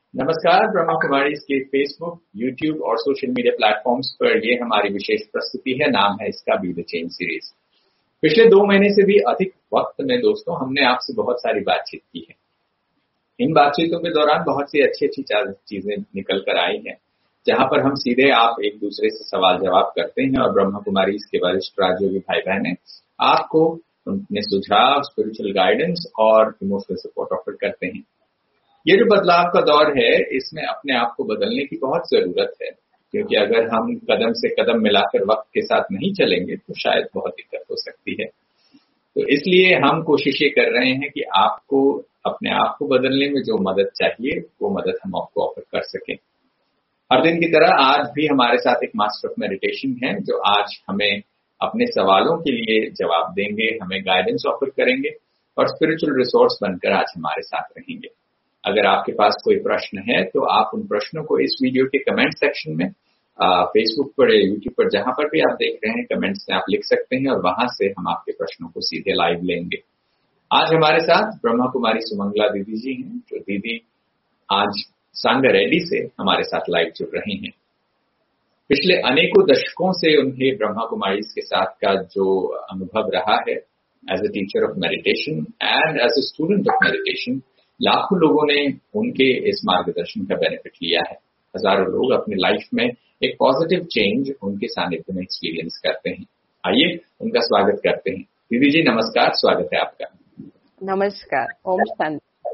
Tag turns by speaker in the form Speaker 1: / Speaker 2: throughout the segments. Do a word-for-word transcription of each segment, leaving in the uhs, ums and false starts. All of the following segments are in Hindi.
Speaker 1: नमस्कार। ब्रह्मा कुमारी के फेसबुक, यूट्यूब और सोशल मीडिया प्लेटफॉर्म्स पर ये हमारी विशेष प्रस्तुति है। नाम है इसका बी द चेंज सीरीज। पिछले दो महीने से भी अधिक वक्त में दोस्तों हमने आपसे बहुत सारी बातचीत की है। इन बातचीतों के दौरान बहुत सी अच्छी अच्छी चीजें निकल कर आई हैं, जहां पर हम सीधे आप एक दूसरे से सवाल जवाब करते हैं और ब्रह्मा कुमारी के वरिष्ठ राजयोगी भाई बहन आपको अपने सुझाव, स्पिरिचुअल गाइडेंस और इमोशनल सपोर्ट ऑफर करते हैं। ये जो बदलाव का दौर है, इसमें अपने आप को बदलने की बहुत जरूरत है, क्योंकि अगर हम कदम से कदम मिलाकर वक्त के साथ नहीं चलेंगे तो शायद बहुत दिक्कत हो सकती है। तो इसलिए हम कोशिश ये कर रहे हैं कि आपको अपने आप को बदलने में जो मदद चाहिए वो मदद हम आपको ऑफर कर सकें। हर दिन की तरह आज भी हमारे साथ एक मास्टर ऑफ मेडिटेशन है, जो आज हमें अपने सवालों के लिए जवाब देंगे, हमें गाइडेंस ऑफर करेंगे और स्पिरिचुअल रिसोर्स बनकर आज हमारे साथ रहेंगे। अगर आपके पास कोई प्रश्न है तो आप उन प्रश्नों को इस वीडियो के कमेंट सेक्शन में, फेसबुक पर, यूट्यूब पर, जहां पर भी आप देख रहे हैं, कमेंट्स में आप लिख सकते हैं और वहां से हम आपके प्रश्नों को सीधे लाइव लेंगे। आज हमारे साथ ब्रह्मा कुमारी सुमंगला दीदी जी हैं, जो दीदी आज सांगारेड्डी से हमारे साथ लाइव जुड़ रही हैं। पिछले अनेकों दशकों से उन्हें ब्रह्मा कुमारी के साथ का जो अनुभव रहा है as a teacher of meditation and as a student of meditation, लाखों लोगों ने उनके इस मार्गदर्शन का बेनिफिट लिया है। हजारों लोग अपनी लाइफ में एक पॉजिटिव चेंज उनके सानिध्य में एक्सपीरियंस करते हैं। आइए उनका स्वागत करते हैं। दीदी जी नमस्कार, स्वागत है आपका।
Speaker 2: नमस्कार, ओम शांति।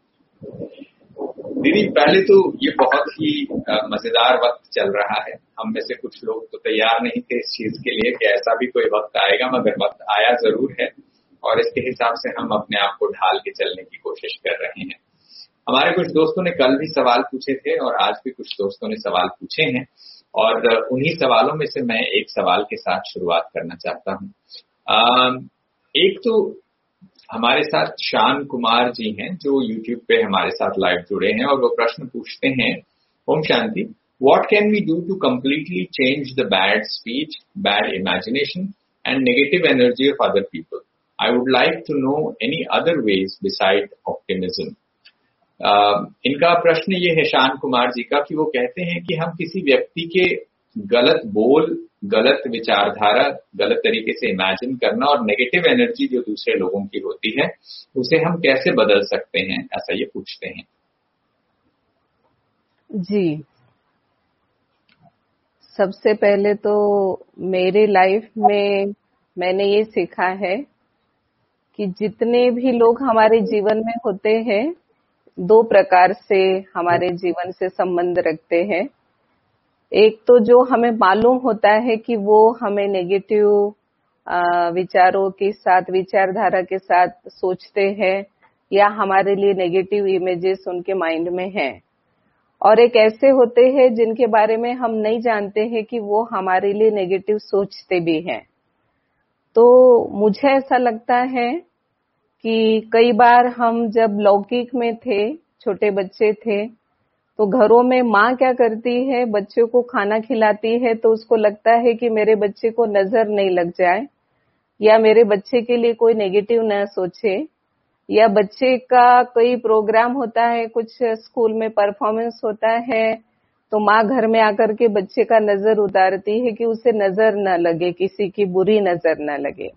Speaker 1: दीदी पहले तो ये बहुत ही मजेदार वक्त चल रहा है। हम में से कुछ लोग तो तैयार नहीं थे इस चीज के लिए कि ऐसा भी कोई वक्त आएगा, मगर वक्त आया जरूर है और इसके हिसाब से हम अपने आप को ढाल के चलने की कोशिश कर रहे हैं। हमारे कुछ दोस्तों ने कल भी सवाल पूछे थे और आज भी कुछ दोस्तों ने सवाल पूछे हैं और उन्हीं सवालों में से मैं एक सवाल के साथ शुरुआत करना चाहता हूँ। एक तो हमारे साथ शान कुमार जी हैं, जो यूट्यूब पे हमारे साथ लाइव जुड़े हैं और वो प्रश्न पूछते हैं, Om Shanti, what can we do to completely change the bad speech, bad imagination and negative energy of other people? I would like to know any other ways beside optimism. Uh, इनका प्रश्न ये है शान कुमार जी का कि वो कहते हैं कि हम किसी व्यक्ति के गलत बोल, गलत विचारधारा, गलत तरीके से इमेजिन करना और नेगेटिव एनर्जी जो दूसरे लोगों की होती है, उसे हम कैसे बदल सकते हैं, ऐसा ये पूछते हैं।
Speaker 2: जी, सबसे पहले तो मेरे लाइफ में मैंने ये सीखा है कि जितने भी लोग हमारे जीवन में होते हैं, दो प्रकार से हमारे जीवन से संबंध रखते हैं। एक तो जो हमें मालूम होता है कि वो हमें नेगेटिव विचारों के साथ, विचारधारा के साथ सोचते हैं या हमारे लिए नेगेटिव इमेजेस उनके माइंड में हैं, और एक ऐसे होते हैं जिनके बारे में हम नहीं जानते हैं कि वो हमारे लिए नेगेटिव सोचते भी हैं। तो मुझे ऐसा लगता है कि कई बार हम जब लौकिक में थे, छोटे बच्चे थे, तो घरों में माँ क्या करती है, बच्चों को खाना खिलाती है तो उसको लगता है कि मेरे बच्चे को नजर नहीं लग जाए या मेरे बच्चे के लिए कोई नेगेटिव न सोचे, या बच्चे का कोई प्रोग्राम होता है, कुछ स्कूल में परफॉर्मेंस होता है, तो माँ घर में आकर के बच्चे का नजर उतारती है कि उसे नजर न लगे, किसी की बुरी नजर न लगे।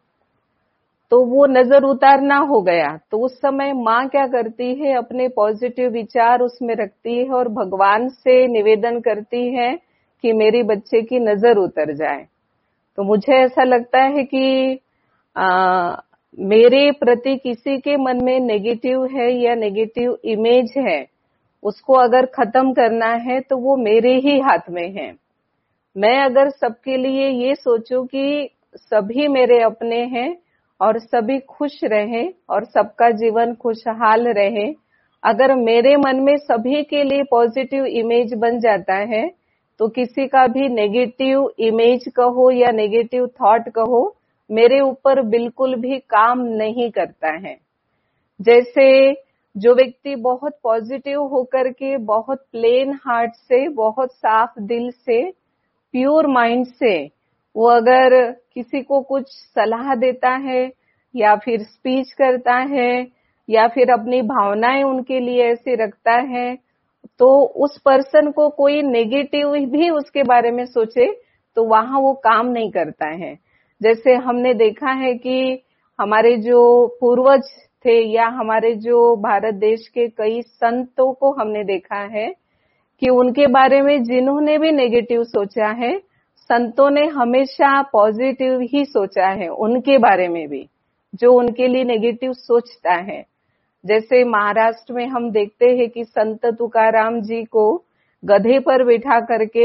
Speaker 2: तो वो नजर उतारना हो गया, तो उस समय माँ क्या करती है, अपने पॉजिटिव विचार उसमें रखती है और भगवान से निवेदन करती है कि मेरी बच्चे की नजर उतर जाए। तो मुझे ऐसा लगता है कि आ, मेरे प्रति किसी के मन में नेगेटिव है या नेगेटिव इमेज है, उसको अगर खत्म करना है तो वो मेरे ही हाथ में है। मैं अगर सबके लिए ये सोचूं कि सभी मेरे अपने हैं और सभी खुश रहें और सबका जीवन खुशहाल रहे, अगर मेरे मन में सभी के लिए पॉजिटिव इमेज बन जाता है तो किसी का भी नेगेटिव इमेज कहो या नेगेटिव थॉट कहो, मेरे ऊपर बिल्कुल भी काम नहीं करता है। जैसे जो व्यक्ति बहुत पॉजिटिव होकर के, बहुत प्लेन हार्ट से, बहुत साफ दिल से, प्योर माइंड से वो अगर किसी को कुछ सलाह देता है या फिर स्पीच करता है या फिर अपनी भावनाएं उनके लिए ऐसे रखता है, तो उस पर्सन को कोई नेगेटिव भी उसके बारे में सोचे तो वहां वो काम नहीं करता है। जैसे हमने देखा है कि हमारे जो पूर्वज थे या हमारे जो भारत देश के कई संतों को हमने देखा है कि उनके बारे में जिन्होंने भी नेगेटिव सोचा है, संतों ने हमेशा पॉजिटिव ही सोचा है उनके बारे में भी, जो उनके लिए नेगेटिव सोचता है। जैसे महाराष्ट्र में हम देखते हैं कि संत तुकाराम जी को गधे पर बिठा करके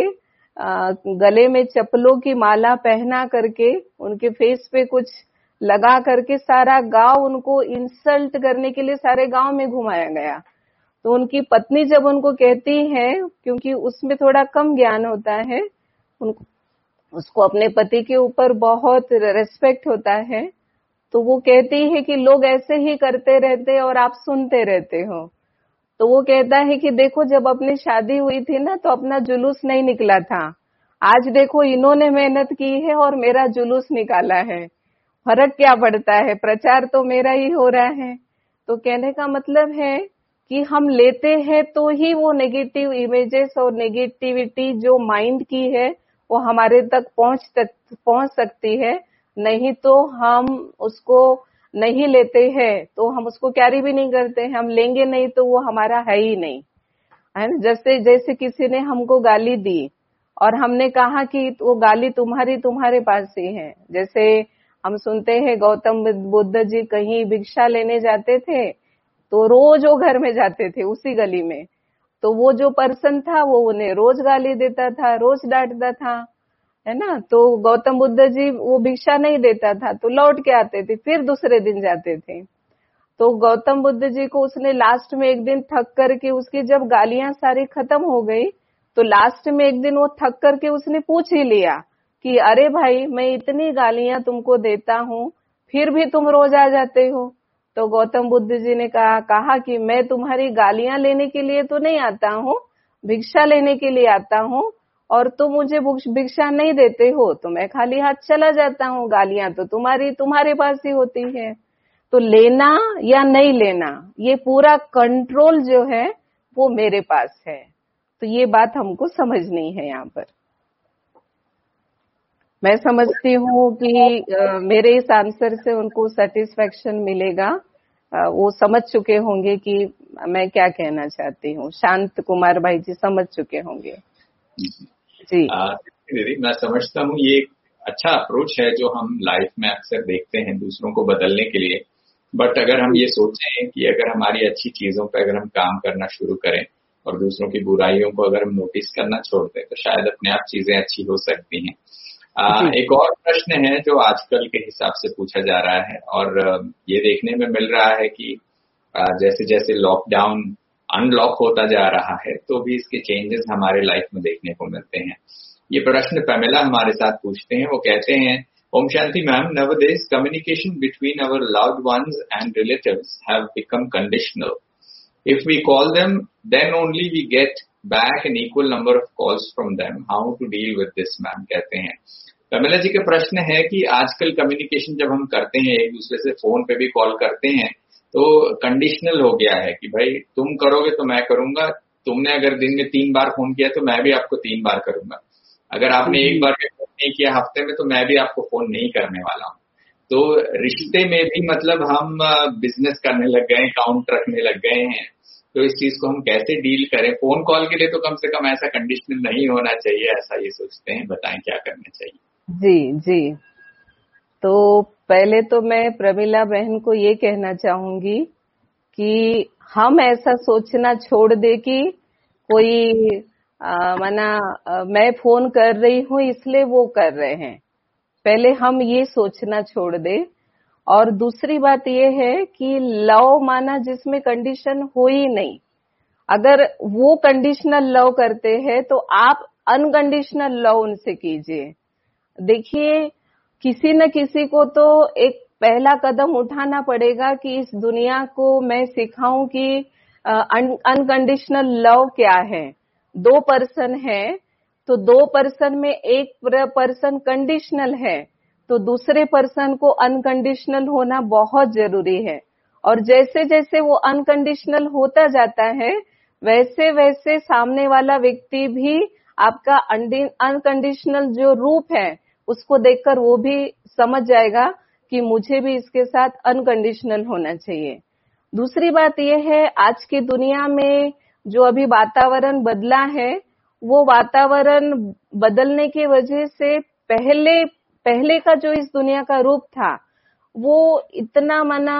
Speaker 2: गले में चप्पलों की माला पहना करके उनके फेस पे कुछ लगा करके सारा गांव उनको इंसल्ट करने के लिए सारे गांव में घुमाया गया। तो उनकी पत्नी जब उनको कहती है, क्योंकि उसमें थोड़ा कम ज्ञान होता है, उनको उसको अपने पति के ऊपर बहुत रेस्पेक्ट होता है, तो वो कहती है कि लोग ऐसे ही करते रहते और आप सुनते रहते हो। तो वो कहता है कि देखो जब अपनी शादी हुई थी ना तो अपना जुलूस नहीं निकला था, आज देखो इन्होंने मेहनत की है और मेरा जुलूस निकाला है, फर्क क्या पड़ता है, प्रचार तो मेरा ही हो रहा है। तो कहने का मतलब है कि हम लेते हैं तो ही वो नेगेटिव इमेजेस और नेगेटिविटी जो माइंड की है वो हमारे तक पहुंच तक पहुंच सकती है, नहीं तो हम उसको नहीं लेते हैं तो हम उसको कैरी भी नहीं करते हैं, हम लेंगे नहीं तो वो हमारा है ही नहीं, है ना। जैसे जैसे किसी ने हमको गाली दी और हमने कहा कि वो गाली तुम्हारी तुम्हारे पास ही है। जैसे हम सुनते हैं गौतम बुद्ध जी कहीं भिक्षा लेने जाते थे तो रोज वो घर में जाते थे उसी गली में, तो वो जो पर्सन था वो उन्हें रोज गाली देता था, रोज डांटता था, है ना। तो गौतम बुद्ध जी वो भिक्षा नहीं देता था तो लौट के आते थे, फिर दूसरे दिन जाते थे। तो गौतम बुद्ध जी को उसने लास्ट में एक दिन थक करके, उसकी जब गालियां सारी खत्म हो गई तो लास्ट में एक दिन वो थक करके उसने पूछ ही लिया कि अरे भाई मैं इतनी गालियां तुमको देता हूँ फिर भी तुम रोज आ जाते हो। तो गौतम बुद्ध जी ने कहा कहा कि मैं तुम्हारी गालियां लेने के लिए तो नहीं आता हूँ, भिक्षा लेने के लिए आता हूँ, और तुम मुझे भिक्षा नहीं देते हो तो मैं खाली हाथ चला जाता हूँ, गालियां तो तुम्हारी तुम्हारे पास ही होती है। तो लेना या नहीं लेना ये पूरा कंट्रोल जो है वो मेरे पास है। तो ये बात हमको समझनी है यहाँ पर। मैं समझती हूँ कि आ, मेरे इस आंसर से उनको सेटिस्फेक्शन मिलेगा, आ, वो समझ चुके होंगे कि मैं क्या कहना चाहती हूँ। शांत कुमार भाई जी समझ चुके होंगे जी।
Speaker 1: दीदी मैं समझता हूँ ये एक अच्छा अप्रोच है जो हम लाइफ में अक्सर देखते हैं दूसरों को बदलने के लिए। बट अगर हम ये सोचें कि अगर हमारी अच्छी चीजों पर अगर हम काम करना शुरू करें और दूसरों की बुराइयों को अगर हम नोटिस करना छोड़ दें तो शायद अपने आप चीजें अच्छी हो सकती हैं। आ, एक और प्रश्न है जो आजकल के हिसाब से पूछा जा रहा है और ये देखने में मिल रहा है कि जैसे जैसे लॉकडाउन अनलॉक होता जा रहा है तो भी इसके चेंजेस हमारे लाइफ में देखने को मिलते हैं। ये प्रश्न पमेला हमारे साथ पूछते हैं। वो कहते हैं, Om Shanti ma'am, nowadays communication between our loved ones and relatives have become conditional. If we call them, then only we get back an equal number of calls from them. How to deal with this, ma'am? कहते हैं पमेला जी का प्रश्न है कि आजकल कम्युनिकेशन जब हम करते हैं एक दूसरे से फोन पे भी कॉल करते हैं तो कंडीशनल हो गया है कि भाई तुम करोगे तो मैं करूंगा, तुमने अगर दिन में तीन बार फोन किया तो मैं भी आपको तीन बार करूंगा, अगर आपने एक बार भी फोन नहीं किया हफ्ते में तो मैं भी आपको फोन नहीं करने वाला हूँ। तो रिश्ते में भी मतलब हम बिजनेस करने लग गए, काउंट रखने लग गए हैं। तो इस चीज को हम कैसे डील करें? फोन कॉल के लिए तो कम से कम ऐसा कंडीशनल नहीं होना चाहिए, ऐसा ये सोचते हैं, बताएं क्या करना चाहिए।
Speaker 2: जी जी, तो पहले तो मैं प्रमिला बहन को ये कहना चाहूंगी कि हम ऐसा सोचना छोड़ दे कि कोई माना मैं फोन कर रही हूँ इसलिए वो कर रहे हैं, पहले हम ये सोचना छोड़ दे। और दूसरी बात ये है कि लव माना जिसमें कंडीशन हो ही नहीं, अगर वो कंडीशनल लव करते हैं तो आप अनकंडीशनल लव उनसे कीजिए। देखिए किसी न किसी को तो एक पहला कदम उठाना पड़ेगा कि इस दुनिया को मैं सिखाऊं कि अनकंडीशनल लव क्या है। दो पर्सन है तो दो पर्सन में एक पर्सन कंडीशनल है तो दूसरे पर्सन को अनकंडीशनल होना बहुत जरूरी है। और जैसे जैसे वो अनकंडीशनल होता जाता है वैसे वैसे सामने वाला व्यक्ति भी आपका अनकंडीशनल जो रूप है उसको देखकर वो भी समझ जाएगा कि मुझे भी इसके साथ अनकंडीशनल होना चाहिए। दूसरी बात यह है, आज की दुनिया में जो अभी वातावरण बदला है, वो वातावरण बदलने की वजह से पहले पहले का जो इस दुनिया का रूप था वो इतना मना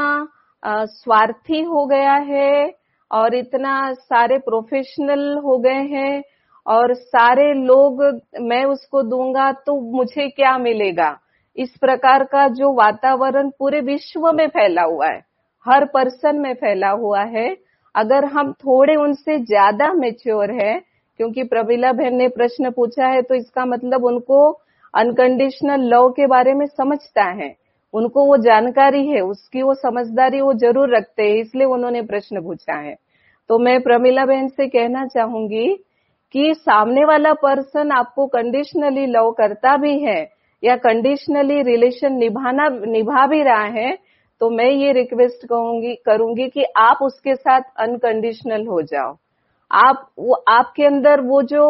Speaker 2: स्वार्थी हो गया है और इतना सारे प्रोफेशनल हो गए हैं और सारे लोग मैं उसको दूंगा तो मुझे क्या मिलेगा, इस प्रकार का जो वातावरण पूरे विश्व में फैला हुआ है, हर पर्सन में फैला हुआ है। अगर हम थोड़े उनसे ज्यादा मैच्योर है, क्योंकि प्रमिला बहन ने प्रश्न पूछा है तो इसका मतलब उनको अनकंडीशनल लव के बारे में समझता है, उनको वो जानकारी है, उसकी वो समझदारी वो जरूर रखते हैं, इसलिए उन्होंने प्रश्न पूछा है। तो मैं प्रमिला बहन से कहना चाहूंगी कि सामने वाला पर्सन आपको कंडीशनली लव करता भी है या कंडीशनली रिलेशन निभाना निभा भी रहा है, तो मैं ये रिक्वेस्ट कहूंगी करूंगी कि आप उसके साथ अनकंडीशनल हो जाओ। आप वो आपके अंदर वो जो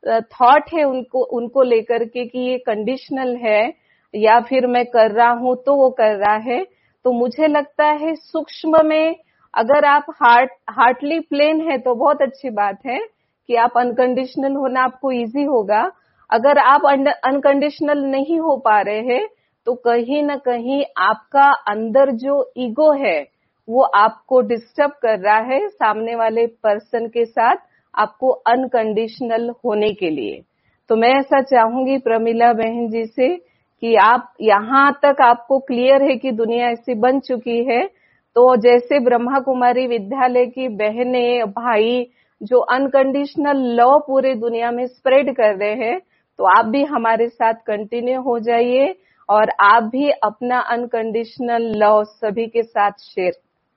Speaker 2: थॉट है उनको उनको लेकर के कि ये कंडीशनल है या फिर मैं कर रहा हूं तो वो कर रहा है, तो मुझे लगता है सूक्ष्म में अगर आप हार्ट हार्टली प्लेन है तो बहुत अच्छी बात है कि आप अनकंडीशनल होना आपको इजी होगा। अगर आप अनकंडीशनल नहीं हो पा रहे हैं तो कहीं ना कहीं आपका अंदर जो ईगो है वो आपको डिस्टर्ब कर रहा है सामने वाले पर्सन के साथ आपको अनकंडीशनल होने के लिए। तो मैं ऐसा चाहूंगी प्रमिला बहन जी से कि आप यहाँ तक आपको क्लियर है कि दुनिया ऐसी बन चुकी है, तो जैसे ब्रह्मा कुमारी विद्यालय की बहनें भाई जो अनकंडीशनल लव पूरे दुनिया में स्प्रेड कर रहे हैं, तो आप भी हमारे साथ कंटिन्यू हो जाइए और आप भी अपना अनकंडीशनल लव सभी के साथ शेयर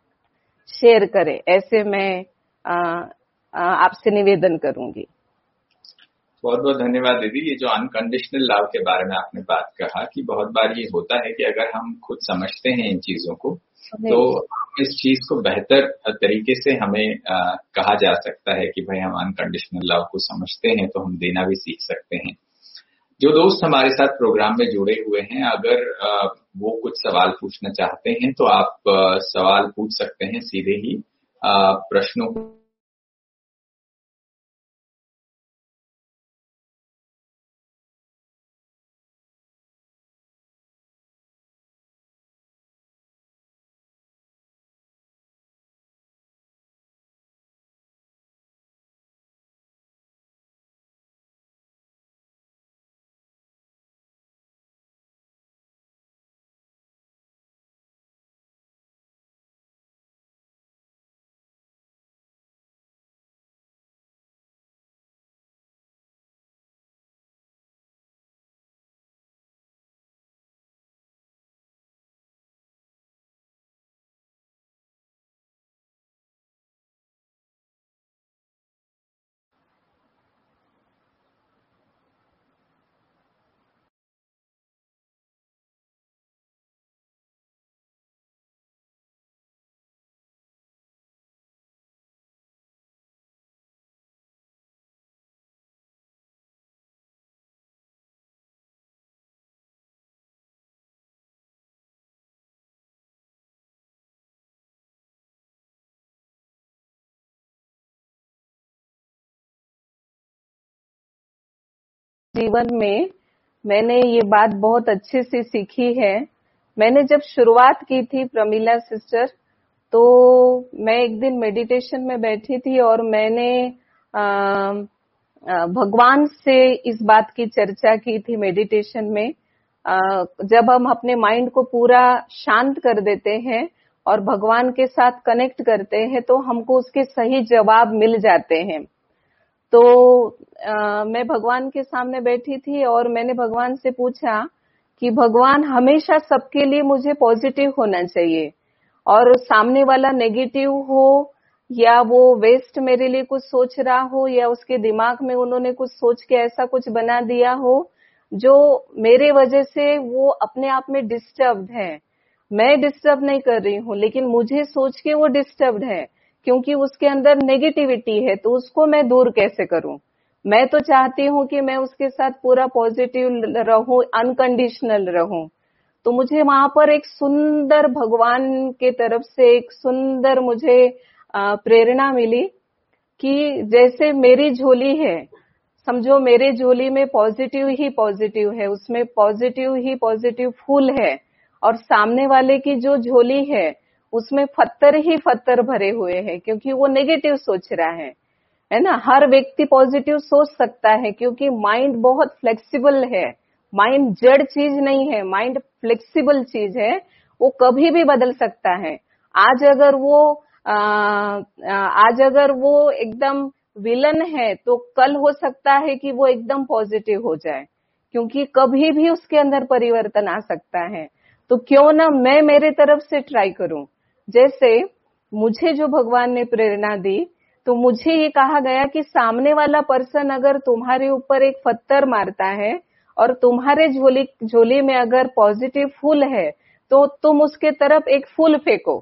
Speaker 2: शेयर करें, ऐसे मैं आपसे निवेदन करूंगी।
Speaker 1: बहुत बहुत धन्यवाद दीदी। ये जो अनकंडीशनल लव के बारे में आपने बात कहा कि बहुत बार ये होता है कि अगर हम खुद समझते हैं इन चीजों को तो इस चीज को बेहतर तरीके से हमें आ, कहा जा सकता है कि भाई हम अनकंडीशनल लव को समझते हैं तो हम देना भी सीख सकते हैं। जो दोस्त हमारे साथ प्रोग्राम में जुड़े हुए हैं, अगर आ, वो कुछ सवाल पूछना चाहते हैं तो आप आ, सवाल पूछ सकते हैं सीधे ही आ, प्रश्नों को
Speaker 2: जीवन में मैंने ये बात बहुत अच्छे से सीखी है। मैंने जब शुरुआत की थी प्रमिला सिस्टर, तो मैं एक दिन मेडिटेशन में बैठी थी और मैंने आ, भगवान से इस बात की चर्चा की थी मेडिटेशन में। आ, जब हम अपने माइंड को पूरा शांत कर देते हैं और भगवान के साथ कनेक्ट करते हैं तो हमको उसके सही जवाब मिल जाते हैं। तो आ, मैं भगवान के सामने बैठी थी और मैंने भगवान से पूछा कि भगवान हमेशा सबके लिए मुझे पॉजिटिव होना चाहिए और सामने वाला नेगेटिव हो या वो वेस्ट मेरे लिए कुछ सोच रहा हो या उसके दिमाग में उन्होंने कुछ सोच के ऐसा कुछ बना दिया हो जो मेरे वजह से वो अपने आप में डिस्टर्ब्ड है। मैं डिस्टर्ब नहीं कर रही हूँ लेकिन मुझे सोच के वो डिस्टर्ब्ड है क्योंकि उसके अंदर नेगेटिविटी है, तो उसको मैं दूर कैसे करूं। मैं तो चाहती हूं कि मैं उसके साथ पूरा पॉजिटिव रहूं, अनकंडीशनल रहूं। तो मुझे वहां पर एक सुंदर भगवान के तरफ से एक सुंदर मुझे प्रेरणा मिली कि जैसे मेरी झोली है, समझो मेरे झोली में पॉजिटिव ही पॉजिटिव है, उसमें पॉजिटिव ही पॉजिटिव फूल है, और सामने वाले की जो झोली है उसमें पत्थर ही पत्थर भरे हुए हैं, क्योंकि वो नेगेटिव सोच रहा है, है ना। हर व्यक्ति पॉजिटिव सोच सकता है, क्योंकि माइंड बहुत फ्लेक्सिबल है। माइंड जड़ चीज नहीं है, माइंड फ्लेक्सिबल चीज है, वो कभी भी बदल सकता है। आज अगर वो आ, आज अगर वो एकदम विलन है, तो कल हो सकता है कि वो एकदम पॉजिटिव हो जाए, क्योंकि कभी भी उसके अंदर परिवर्तन आ सकता है। तो क्यों ना मैं मेरे तरफ से ट्राई करूं। जैसे मुझे जो भगवान ने प्रेरणा दी, तो मुझे ये कहा गया कि सामने वाला पर्सन अगर तुम्हारे ऊपर एक पत्थर मारता है और तुम्हारे झोली झोली में अगर पॉजिटिव फूल है, तो तुम उसके तरफ एक फूल फेंको।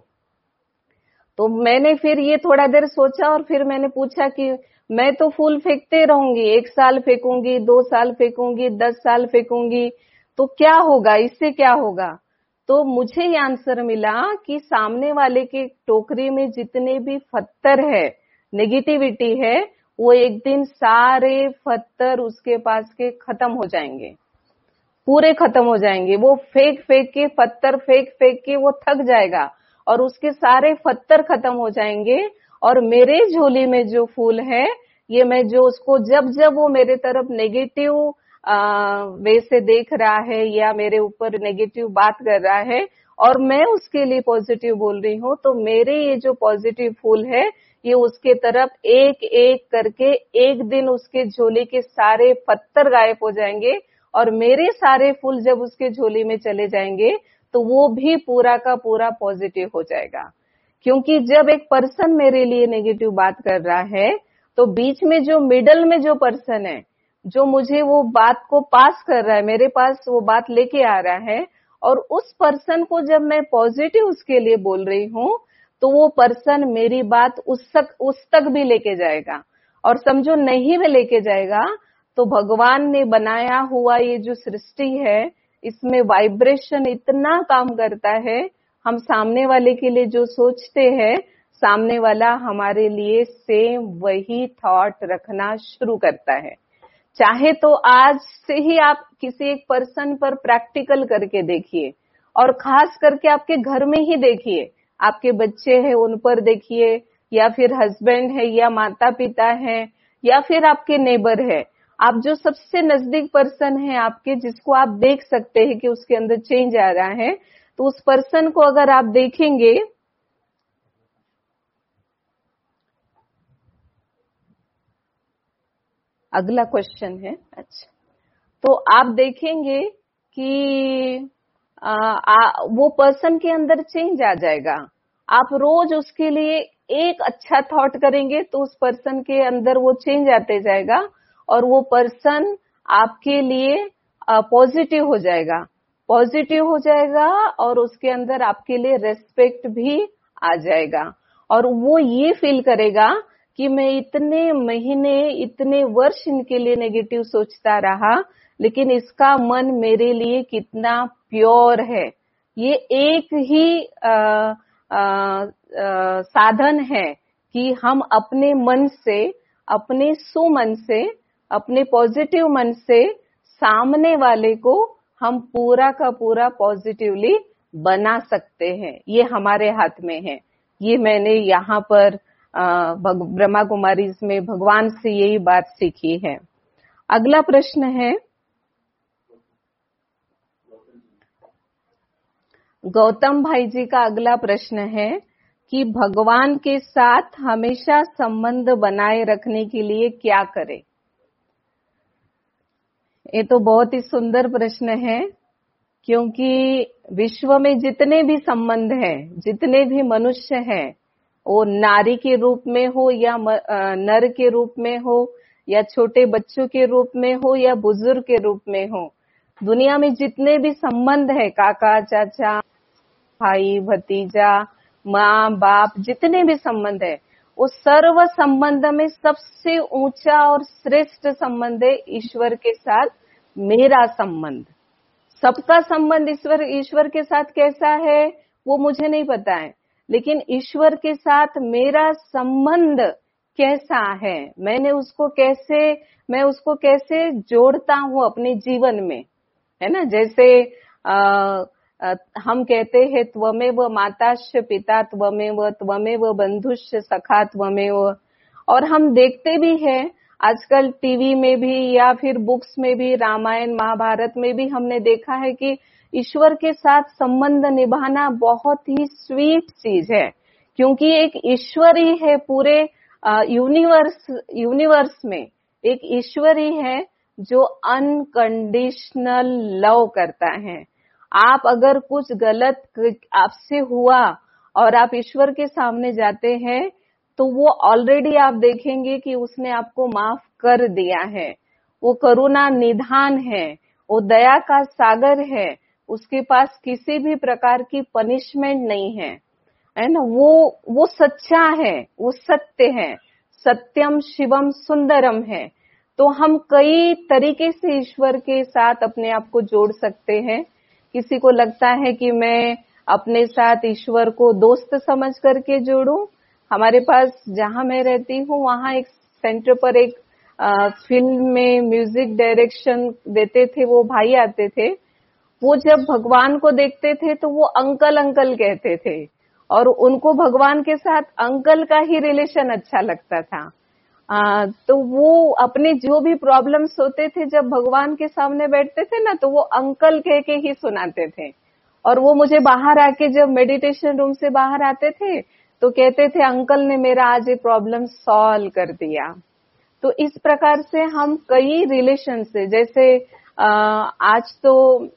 Speaker 2: तो मैंने फिर ये थोड़ा देर सोचा और फिर मैंने पूछा कि मैं तो फूल फेंकते रहूंगी, एक साल फेंकूंगी, दो साल फेंकूंगी, दस साल फेंकूंगी, तो क्या होगा, इससे क्या होगा। तो मुझे ये आंसर मिला कि सामने वाले के टोकरी में जितने भी पत्थर है, नेगेटिविटी है, वो एक दिन सारे पत्थर उसके पास के खत्म हो जाएंगे, पूरे खत्म हो जाएंगे। वो फेंक फेंक के पत्थर फेंक फेंक के वो थक जाएगा और उसके सारे पत्थर खत्म हो जाएंगे, और मेरे झोली में जो फूल है, ये मैं जो उसको जब जब वो मेरे तरफ नेगेटिव वे से देख रहा है या मेरे ऊपर नेगेटिव बात कर रहा है और मैं उसके लिए पॉजिटिव बोल रही हूँ, तो मेरे ये जो पॉजिटिव फूल है ये उसके तरफ एक एक करके एक दिन उसके झोली के सारे पत्थर गायब हो जाएंगे, और मेरे सारे फूल जब उसके झोली में चले जाएंगे तो वो भी पूरा का पूरा पॉजिटिव हो जाएगा। क्योंकि जब एक पर्सन मेरे लिए नेगेटिव बात कर रहा है, तो बीच में जो मिडल में जो पर्सन है, जो मुझे वो बात को पास कर रहा है, मेरे पास वो बात लेके आ रहा है, और उस पर्सन को जब मैं पॉजिटिव उसके लिए बोल रही हूँ, तो वो पर्सन मेरी बात उस तक उस तक भी लेके जाएगा। और समझो नहीं भी लेके जाएगा, तो भगवान ने बनाया हुआ ये जो सृष्टि है, इसमें वाइब्रेशन इतना काम करता है, हम सामने वाले के लिए जो सोचते हैं, सामने वाला हमारे लिए सेम वही थॉट रखना शुरू करता है। चाहे तो आज से ही आप किसी एक पर्सन पर प्रैक्टिकल करके देखिए, और खास करके आपके घर में ही देखिए, आपके बच्चे हैं उन पर देखिए, या फिर हस्बैंड है, या माता पिता है, या फिर आपके नेबर है, आप जो सबसे नजदीक पर्सन है आपके, जिसको आप देख सकते हैं कि उसके अंदर चेंज आ रहा है, तो उस पर्सन को अगर आप देखेंगे, अगला क्वेश्चन है, अच्छा, तो आप देखेंगे कि आ, आ, वो पर्सन के अंदर चेंज आ जाएगा। आप रोज उसके लिए एक अच्छा थॉट करेंगे तो उस पर्सन के अंदर वो चेंज आते जाएगा, और वो पर्सन आपके लिए पॉजिटिव हो जाएगा, पॉजिटिव हो जाएगा, और उसके अंदर आपके लिए रेस्पेक्ट भी आ जाएगा, और वो ये फील करेगा कि मैं इतने महीने इतने वर्ष इनके लिए नेगेटिव सोचता रहा, लेकिन इसका मन मेरे लिए कितना प्योर है। ये एक ही आ, आ, आ, साधन है कि हम अपने मन से, अपने सुमन से, अपने पॉजिटिव मन से सामने वाले को हम पूरा का पूरा पॉजिटिवली बना सकते हैं। ये हमारे हाथ में है। ये मैंने यहाँ पर ब्रह्मा कुमारीज में भगवान से यही बात सीखी है। अगला प्रश्न है, गौतम भाई जी का अगला प्रश्न है कि भगवान के साथ हमेशा संबंध बनाए रखने के लिए क्या करें। ये तो बहुत ही सुंदर प्रश्न है, क्योंकि विश्व में जितने भी संबंध हैं, जितने भी मनुष्य हैं, वो नारी के रूप में हो या नर के रूप में हो, या छोटे बच्चों के रूप में हो, या बुजुर्ग के रूप में हो, दुनिया में जितने भी संबंध है, काका चाचा, भाई भतीजा, माँ बाप, जितने भी संबंध है, वो सर्व संबंध में सबसे ऊंचा और श्रेष्ठ संबंध है ईश्वर के साथ मेरा संबंध। सबका संबंध ईश्वर ईश्वर के साथ कैसा है वो मुझे नहीं पता है, लेकिन ईश्वर के साथ मेरा संबंध कैसा है, मैंने उसको कैसे मैं उसको कैसे जोड़ता हूँ अपने जीवन में, है ना। जैसे आ, आ, हम कहते हैं त्वमेव माताश्च पिता त्वमेव त्वमेव बंधुश्च सखा त्वमेव, और हम देखते भी हैं आजकल टीवी में भी या फिर बुक्स में भी, रामायण महाभारत में भी हमने देखा है कि ईश्वर के साथ संबंध निभाना बहुत ही स्वीट चीज है, क्योंकि एक ईश्वर ही है पूरे यूनिवर्स यूनिवर्स में एक ईश्वर ही है जो अनकंडीशनल लव करता है। आप अगर कुछ गलत आपसे हुआ और आप ईश्वर के सामने जाते हैं तो वो ऑलरेडी आप देखेंगे कि उसने आपको माफ कर दिया है। वो करुणा निधान है, वो दया का सागर है, उसके पास किसी भी प्रकार की पनिशमेंट नहीं है, है ना। वो वो सच्चा है, वो सत्य है, सत्यम शिवम सुंदरम है। तो हम कई तरीके से ईश्वर के साथ अपने आप को जोड़ सकते हैं। किसी को लगता है कि मैं अपने साथ ईश्वर को दोस्त समझ करके जोड़ूं। हमारे पास जहां मैं रहती हूँ वहां एक सेंटर पर एक आ, फिल्म में म्यूजिक डायरेक्शन देते थे वो भाई आते थे। वो जब भगवान को देखते थे तो वो अंकल अंकल कहते थे और उनको भगवान के साथ अंकल का ही रिलेशन अच्छा लगता था। आ, तो वो अपने जो भी प्रॉब्लम्स होते थे जब भगवान के सामने बैठते थे ना तो वो अंकल कह के ही सुनाते थे। और वो मुझे बाहर आके जब मेडिटेशन रूम से बाहर आते थे तो कहते थे अंकल ने मेरा आज ये प्रॉब्लम सॉल्व कर दिया। तो इस प्रकार से हम कई रिलेशन से, जैसे आज तो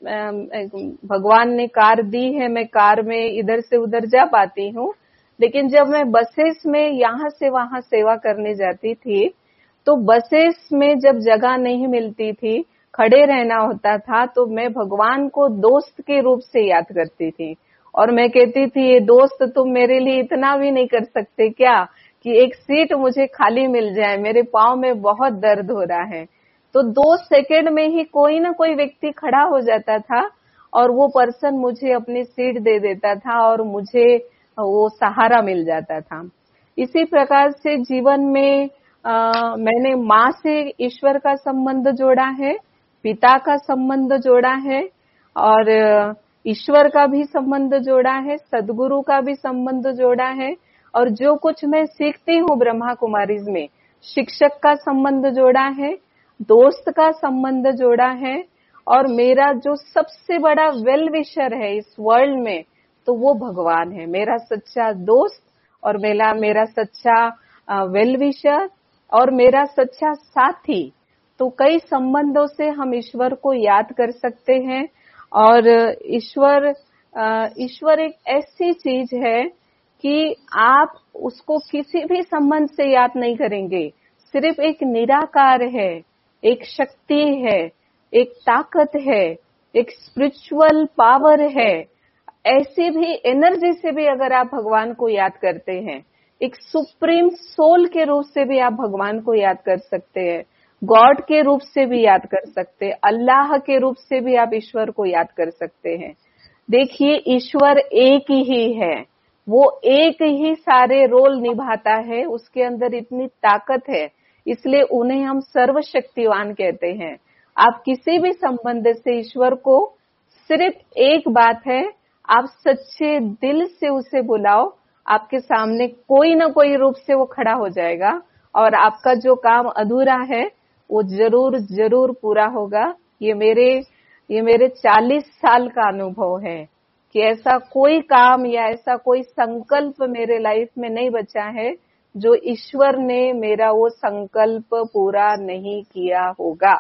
Speaker 2: भगवान ने कार दी है, मैं कार में इधर से उधर जा पाती हूँ, लेकिन जब मैं बसेस में यहाँ से वहां सेवा करने जाती थी तो बसेस में जब जगह नहीं मिलती थी, खड़े रहना होता था, तो मैं भगवान को दोस्त के रूप से याद करती थी और मैं कहती थी ये दोस्त तुम मेरे लिए इतना भी नहीं कर सकते क्या कि एक सीट मुझे खाली मिल जाए, मेरे पाँव में बहुत दर्द हो रहा है। तो दो सेकंड में ही कोई ना कोई व्यक्ति खड़ा हो जाता था और वो पर्सन मुझे अपनी सीट दे देता था और मुझे वो सहारा मिल जाता था। इसी प्रकार से जीवन में आ, मैंने माँ से ईश्वर का संबंध जोड़ा है, पिता का संबंध जोड़ा है और ईश्वर का भी संबंध जोड़ा है, सदगुरु का भी संबंध जोड़ा है और जो कुछ मैं सीखती हूँ ब्रह्मा कुमारीज में, शिक्षक का संबंध जोड़ा है, दोस्त का संबंध जोड़ा है और मेरा जो सबसे बड़ा वेल विशर है इस वर्ल्ड में तो वो भगवान है, मेरा सच्चा दोस्त और मेरा मेरा सच्चा वेल विशर और मेरा सच्चा साथी। तो कई संबंधों से हम ईश्वर को याद कर सकते हैं और ईश्वर ईश्वर एक ऐसी चीज है कि आप उसको किसी भी संबंध से याद नहीं करेंगे, सिर्फ एक निराकार है, एक शक्ति है, एक ताकत है, एक स्पिरिचुअल पावर है। ऐसी भी एनर्जी से भी अगर आप भगवान को याद करते हैं, एक सुप्रीम सोल के रूप से भी आप भगवान को याद कर सकते हैं, गॉड के रूप से भी याद कर सकते हैं, अल्लाह के रूप से भी आप ईश्वर को याद कर सकते हैं। देखिए ईश्वर एक ही है, वो एक ही सारे रोल निभाता है, उसके अंदर इतनी ताकत है, इसलिए उन्हें हम सर्वशक्तिवान कहते हैं। आप किसी भी संबंध से ईश्वर को, सिर्फ एक बात है, आप सच्चे दिल से उसे बुलाओ, आपके सामने कोई ना कोई रूप से वो खड़ा हो जाएगा और आपका जो काम अधूरा है वो जरूर जरूर पूरा होगा। ये मेरे ये मेरे चालीस साल का अनुभव है कि ऐसा कोई काम या ऐसा कोई संकल्प मेरे लाइफ में नहीं बचा है जो ईश्वर ने मेरा वो संकल्प पूरा नहीं किया होगा।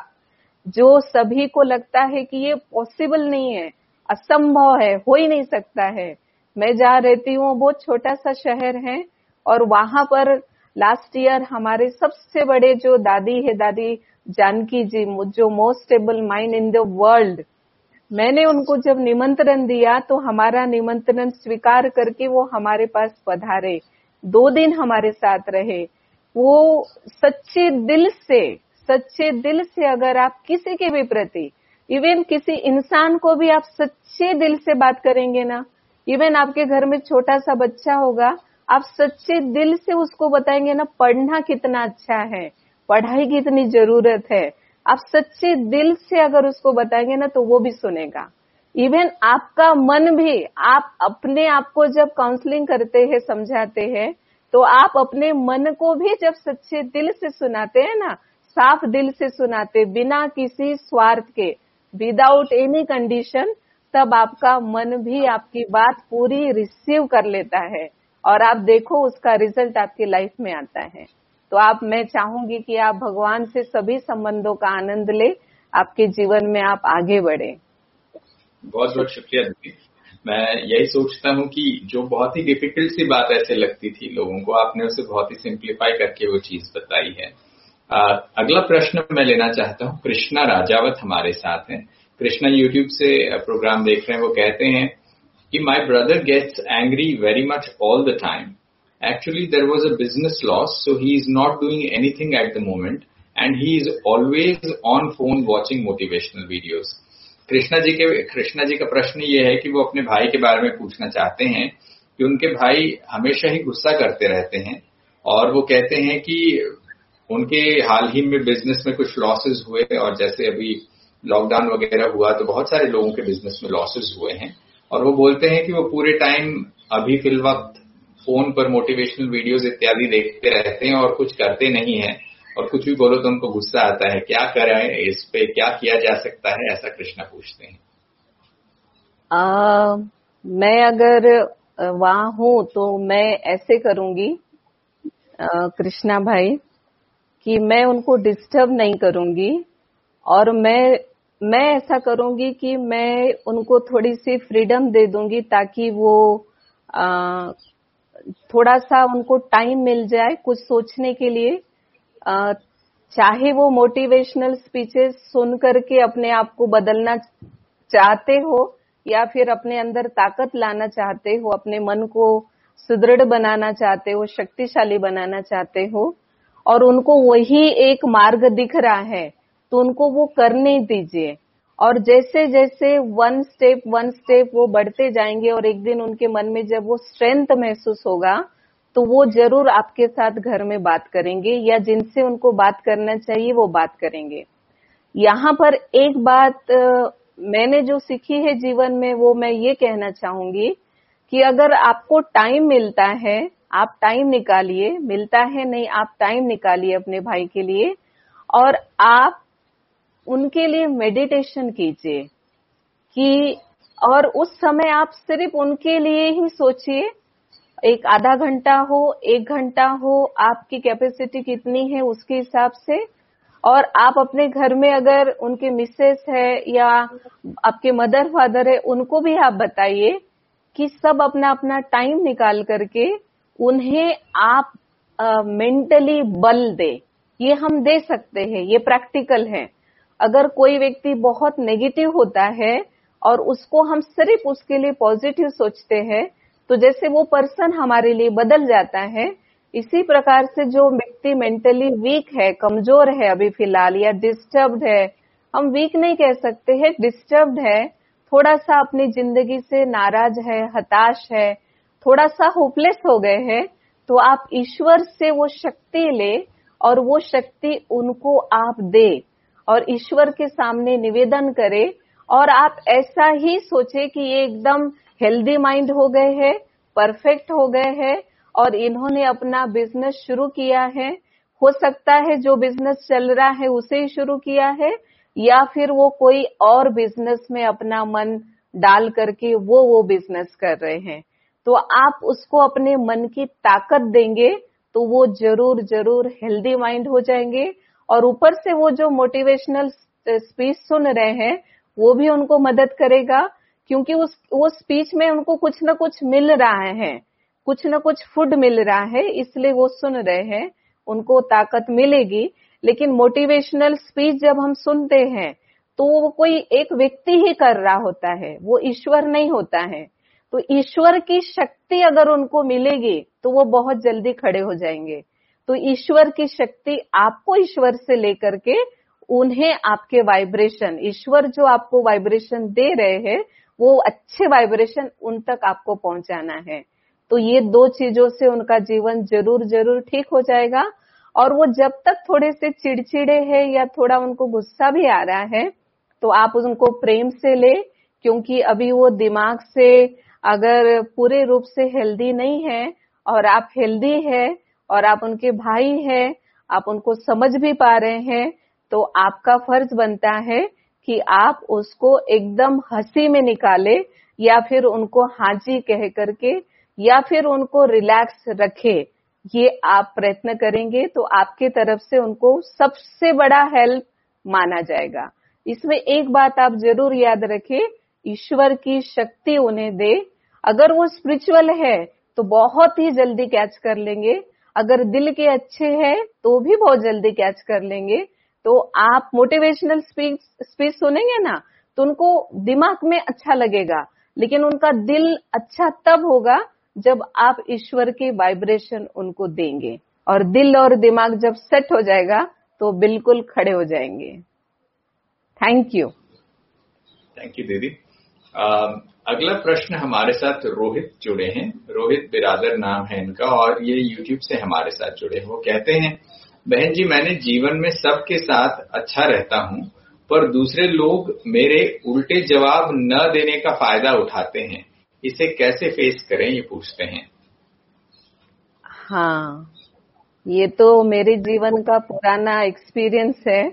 Speaker 2: जो सभी को लगता है कि ये पॉसिबल नहीं है, असंभव है, हो ही नहीं सकता है। मैं जहाँ रहती हूँ बहुत छोटा सा शहर है और वहां पर लास्ट ईयर हमारे सबसे बड़े जो दादी है, दादी जानकी जी, जो most stable mind in the world, मैंने उनको जब निमंत्रण दिया तो हमारा निमंत्रण स्वीकार करके वो हमारे पास पधारे। दो दिन हमारे साथ रहे, वो सच्चे दिल से सच्चे दिल से अगर आप किसी के भी प्रति, इवन किसी इंसान को भी आप सच्चे दिल से बात करेंगे ना, इवन आपके घर में छोटा सा बच्चा होगा, आप सच्चे दिल से उसको बताएंगे ना पढ़ना कितना अच्छा है, पढ़ाई की इतनी जरूरत है, आप सच्चे दिल से अगर उसको बताएंगे ना तो वो भी सुनेगा। इवन आपका मन भी, आप अपने आप को जब काउंसलिंग करते हैं, समझाते हैं, तो आप अपने मन को भी जब सच्चे दिल से सुनाते हैं ना, साफ दिल से सुनाते, बिना किसी स्वार्थ के, विदाउट एनी कंडीशन, तब आपका मन भी आपकी बात पूरी रिसीव कर लेता है और आप देखो उसका रिजल्ट आपकी लाइफ में आता है। तो आप, मैं चाहूंगी कि आप भगवान से सभी संबंधों का आनंद ले, आपके जीवन में आप आगे बढ़े।
Speaker 1: बहुत बहुत शुक्रिया दीदी। मैं यही सोचता हूँ कि जो बहुत ही डिफिकल्ट सी बात ऐसे लगती थी लोगों को, आपने उसे बहुत ही सिंप्लीफाई करके वो चीज बताई है। आ, अगला प्रश्न मैं लेना चाहता हूँ, कृष्णा राजावत हमारे साथ हैं। कृष्णा यूट्यूब से प्रोग्राम देख रहे हैं। वो कहते हैं कि my brother gets angry very much all the time. Actually, there was a business loss, so he is not doing anything at the moment, and he is always on phone watching motivational videos. Krishna ji के कृष्णा जी का प्रश्न ये है कि वो अपने भाई के बारे में पूछना चाहते हैं कि उनके भाई हमेशा ही गुस्सा करते रहते हैं और वो कहते हैं कि उनके हाल ही में बिजनेस में कुछ लॉसेस हुए और जैसे अभी लॉकडाउन वगैरह हुआ तो बहुत सारे लोगों के बिजनेस में लॉसेस हुए हैं और वो बोलते हैं कि वो पूरे टाइम अभी फिल वक्त फोन पर मोटिवेशनल वीडियोस इत्यादि देखते रहते हैं और कुछ करते नहीं है और कुछ भी बोलो तो उनको गुस्सा आता है। क्या करें, इस पे क्या किया जा सकता है, ऐसा कृष्णा पूछते हैं।
Speaker 2: आ, मैं अगर वहां हूं तो मैं ऐसे करूंगी कृष्णा भाई कि मैं उनको डिस्टर्ब नहीं करूंगी और मैं मैं ऐसा करूंगी कि मैं उनको थोड़ी सी फ्रीडम दे दूंगी ताकि वो आ, थोड़ा सा उनको टाइम मिल जाए कुछ सोचने के लिए। आ, चाहे वो मोटिवेशनल स्पीचेस सुन करके अपने आप को बदलना चाहते हो या फिर अपने अंदर ताकत लाना चाहते हो, अपने मन को सुदृढ़ बनाना चाहते हो, शक्तिशाली बनाना चाहते हो और उनको वही एक मार्ग दिख रहा है तो उनको वो करने दीजिए और जैसे जैसे वन स्टेप वन स्टेप वो बढ़ते जाएंगे और एक दिन उनके मन में जब वो स्ट्रेंथ महसूस होगा तो वो जरूर आपके साथ घर में बात करेंगे या जिनसे उनको बात करना चाहिए वो बात करेंगे। यहाँ पर एक बात मैंने जो सीखी है जीवन में वो मैं ये कहना चाहूंगी कि अगर आपको टाइम मिलता है आप टाइम निकालिए, मिलता है नहीं आप टाइम निकालिए अपने भाई के लिए और आप उनके लिए मेडिटेशन कीजिए कि और उस समय आप सिर्फ उनके लिए ही सोचिए, एक आधा घंटा हो एक घंटा हो आपकी कैपेसिटी कितनी है उसके हिसाब से और आप अपने घर में अगर उनके मिसेस है या आपके मदर फादर है उनको भी आप बताइए कि सब अपना अपना टाइम निकाल करके उन्हें आप मेंटली बल दे। ये हम दे सकते हैं, ये प्रैक्टिकल है। अगर कोई व्यक्ति बहुत नेगेटिव होता है और उसको हम सिर्फ उसके लिए पॉजिटिव सोचते हैं तो जैसे वो पर्सन हमारे लिए बदल जाता है, इसी प्रकार से जो व्यक्ति मेंटली वीक है, कमजोर है अभी फिलहाल या डिस्टर्ब्ड है, हम वीक नहीं कह सकते हैं, डिस्टर्ब्ड है, थोड़ा सा अपनी जिंदगी से नाराज है, हताश है, थोड़ा सा होपलेस हो गए हैं, तो आप ईश्वर से वो शक्ति ले और वो शक्ति उनको आप दे और ईश्वर के सामने निवेदन करे और आप ऐसा ही सोचे कि ये एकदम हेल्दी माइंड हो गए हैं, परफेक्ट हो गए हैं और इन्होंने अपना बिजनेस शुरू किया है। हो सकता है जो बिजनेस चल रहा है उसे ही शुरू किया है या फिर वो कोई और बिजनेस में अपना मन डाल करके वो वो बिजनेस कर रहे हैं, तो आप उसको अपने मन की ताकत देंगे तो वो जरूर जरूर हेल्दी माइंड हो जाएंगे और ऊपर से वो जो मोटिवेशनल स्पीच सुन रहे हैं वो भी उनको मदद करेगा क्योंकि उस वो स्पीच में उनको कुछ न कुछ मिल रहा है, कुछ न कुछ फूड मिल रहा है, इसलिए वो सुन रहे हैं, उनको ताकत मिलेगी। लेकिन मोटिवेशनल स्पीच जब हम सुनते हैं तो वो कोई एक व्यक्ति ही कर रहा होता है, वो ईश्वर नहीं होता है। तो ईश्वर की शक्ति अगर उनको मिलेगी तो वो बहुत जल्दी खड़े हो जाएंगे। तो ईश्वर की शक्ति आपको ईश्वर से लेकर के उन्हें आपके वाइब्रेशन, ईश्वर जो आपको वाइब्रेशन दे रहे हैं वो अच्छे वाइब्रेशन उन तक आपको पहुंचाना है। तो ये दो चीजों से उनका जीवन जरूर जरूर ठीक हो जाएगा। और वो जब तक थोड़े से चिड़चिड़े हैं या थोड़ा उनको गुस्सा भी आ रहा है तो आप उनको प्रेम से ले, क्योंकि अभी वो दिमाग से अगर पूरे रूप से हेल्दी नहीं है और आप हेल्दी है और आप उनके भाई हैं, आप उनको समझ भी पा रहे हैं, तो आपका फर्ज बनता है कि आप उसको एकदम हंसी में निकाले या फिर उनको हाजी कह करके या फिर उनको रिलैक्स रखे। ये आप प्रयत्न करेंगे तो आपके तरफ से उनको सबसे बड़ा हेल्प माना जाएगा। इसमें एक बात आप जरूर याद रखें, ईश्वर की शक्ति उन्हें दे। अगर वो स्पिरिचुअल है तो बहुत ही जल्दी कैच कर लेंगे, अगर दिल के अच्छे हैं तो भी बहुत जल्दी कैच कर लेंगे। तो आप मोटिवेशनल स्पीच स्पीच सुनेंगे ना तो उनको दिमाग में अच्छा लगेगा, लेकिन उनका दिल अच्छा तब होगा जब आप ईश्वर की वाइब्रेशन उनको देंगे। और दिल और दिमाग जब सेट हो जाएगा तो बिल्कुल खड़े हो जाएंगे। Thank you.
Speaker 1: थैंक यू दीदी। अगला प्रश्न हमारे साथ रोहित जुड़े हैं। रोहित बिरादर नाम है इनका और ये यूट्यूब से हमारे साथ जुड़े हैं। वो कहते हैं, बहन जी मैंने जीवन में सबके साथ अच्छा रहता हूं, पर दूसरे लोग मेरे उल्टे जवाब न देने का फायदा उठाते हैं, इसे कैसे फेस करें, ये पूछते हैं।
Speaker 2: हाँ, ये तो मेरे जीवन का पुराना एक्सपीरियंस है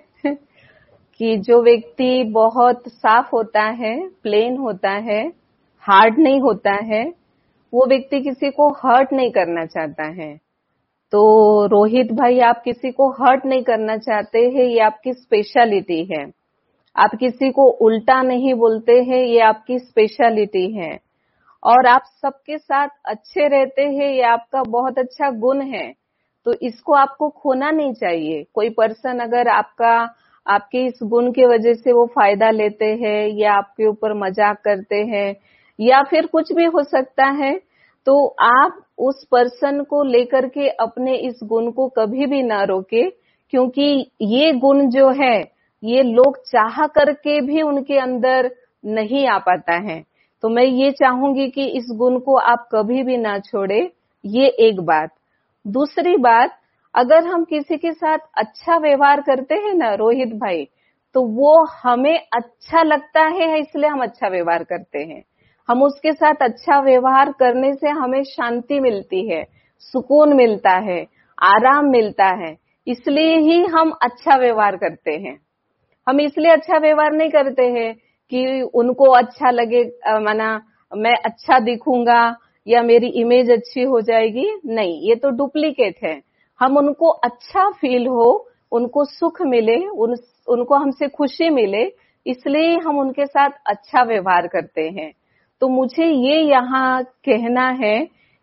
Speaker 2: कि जो व्यक्ति बहुत साफ होता है, प्लेन होता है, हार्ड नहीं होता है, वो व्यक्ति किसी को हर्ट नहीं करना चाहता है। तो रोहित भाई, आप किसी को हर्ट नहीं करना चाहते हैं, ये आपकी स्पेशलिटी है। आप किसी को उल्टा नहीं बोलते हैं, ये आपकी स्पेशलिटी है। और आप सबके साथ अच्छे रहते हैं, ये आपका बहुत अच्छा गुण है। तो इसको आपको खोना नहीं चाहिए। कोई पर्सन अगर आपका आपके इस गुण की वजह से वो फायदा लेते हैं या आपके ऊपर मजाक करते हैं या फिर कुछ भी हो सकता है, तो आप उस पर्सन को लेकर के अपने इस गुण को कभी भी ना रोके, क्योंकि ये गुण जो है ये लोग चाह करके भी उनके अंदर नहीं आ पाता है। तो मैं ये चाहूंगी कि इस गुण को आप कभी भी ना छोड़े। ये एक बात। दूसरी बात, अगर हम किसी के साथ अच्छा व्यवहार करते हैं ना रोहित भाई, तो वो हमें अच्छा लगता है इसलिए हम अच्छा व्यवहार करते हैं। हम उसके साथ अच्छा व्यवहार करने से हमें शांति मिलती है, सुकून मिलता है, आराम मिलता है, इसलिए ही हम अच्छा व्यवहार करते हैं। हम इसलिए अच्छा व्यवहार नहीं करते हैं कि उनको अच्छा लगे, माना मैं अच्छा दिखूंगा या मेरी इमेज अच्छी हो जाएगी। नहीं, ये तो डुप्लीकेट है। हम उनको अच्छा फील हो, उनको सुख मिले, उन, उनको हमसे खुशी मिले, इसलिए हम उनके साथ अच्छा व्यवहार करते हैं। तो मुझे ये यहाँ कहना है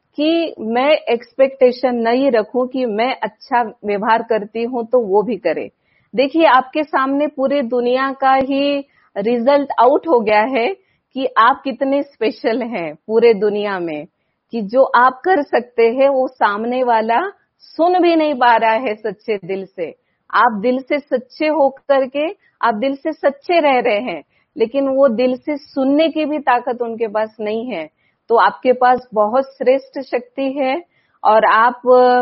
Speaker 2: कि मैं एक्सपेक्टेशन नहीं रखूं कि मैं अच्छा व्यवहार करती हूं तो वो भी करे। देखिए, आपके सामने पूरे दुनिया का ही रिजल्ट आउट हो गया है कि आप कितने स्पेशल हैं पूरे दुनिया में, कि जो आप कर सकते हैं वो सामने वाला सुन भी नहीं पा रहा है सच्चे दिल से। आप दिल से सच्चे होकर के आप दिल से सच्चे रह रहे हैं, लेकिन वो दिल से सुनने की भी ताकत उनके पास नहीं है। तो आपके पास बहुत श्रेष्ठ शक्ति है और आप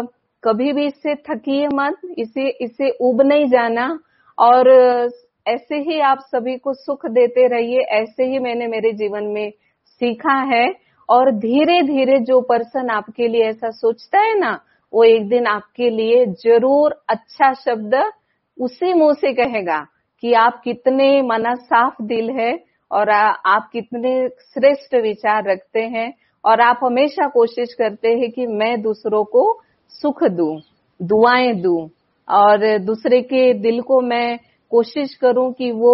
Speaker 2: कभी भी इससे थकिए मत, इसे इसे ऊब नहीं जाना और ऐसे ही आप सभी को सुख देते रहिए। ऐसे ही मैंने मेरे जीवन में सीखा है और धीरे धीरे जो पर्सन आपके लिए ऐसा सोचता है ना, वो एक दिन आपके लिए जरूर अच्छा शब्द उसी मुंह से कहेगा कि आप कितने मना साफ दिल है और आप कितने श्रेष्ठ विचार रखते हैं और आप हमेशा कोशिश करते हैं कि मैं दूसरों को सुख दूं, दुआएं दूं और दूसरे के दिल को मैं कोशिश करूं कि वो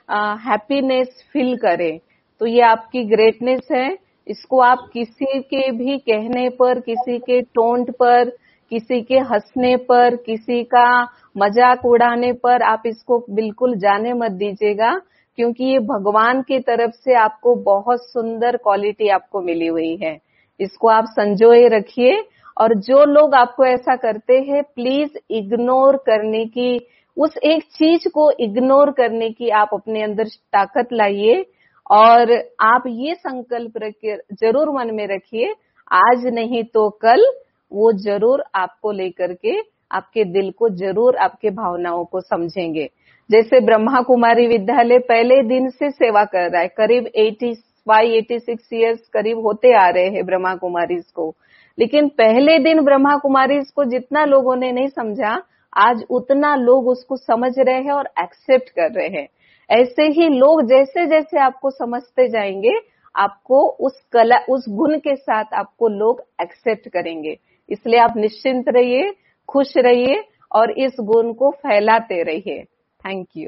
Speaker 2: हैप्पीनेस फील करे। तो ये आपकी ग्रेटनेस है। इसको आप किसी के भी कहने पर, किसी के टोंट पर, किसी के हंसने पर, किसी का मजाक उड़ाने पर आप इसको बिल्कुल जाने मत दीजिएगा, क्योंकि ये भगवान की तरफ से आपको बहुत सुंदर क्वालिटी आपको मिली हुई है। इसको आप संजोए रखिए, और जो लोग आपको ऐसा करते हैं प्लीज इग्नोर करने की, उस एक चीज को इग्नोर करने की आप अपने अंदर ताकत लाइए, और आप ये संकल्प रखिए, जरूर मन में रखिए, आज नहीं तो कल वो जरूर आपको लेकर के आपके दिल को जरूर आपके भावनाओं को समझेंगे। जैसे ब्रह्मा कुमारी विद्यालय पहले दिन से सेवा कर रहा है, करीब पचासी छियासी इयर्स करीब होते आ रहे हैं ब्रह्मा कुमारी को, लेकिन पहले दिन ब्रह्मा कुमारी को जितना लोगों ने नहीं समझा, आज उतना लोग उसको समझ रहे हैं और एक्सेप्ट कर रहे हैं। ऐसे ही लोग जैसे जैसे आपको समझते जाएंगे, आपको उस कला, उस गुण के साथ आपको लोग एक्सेप्ट करेंगे। इसलिए आप निश्चिंत रहिए, खुश रहिए और इस गुण को फैलाते रहिए। थैंक यू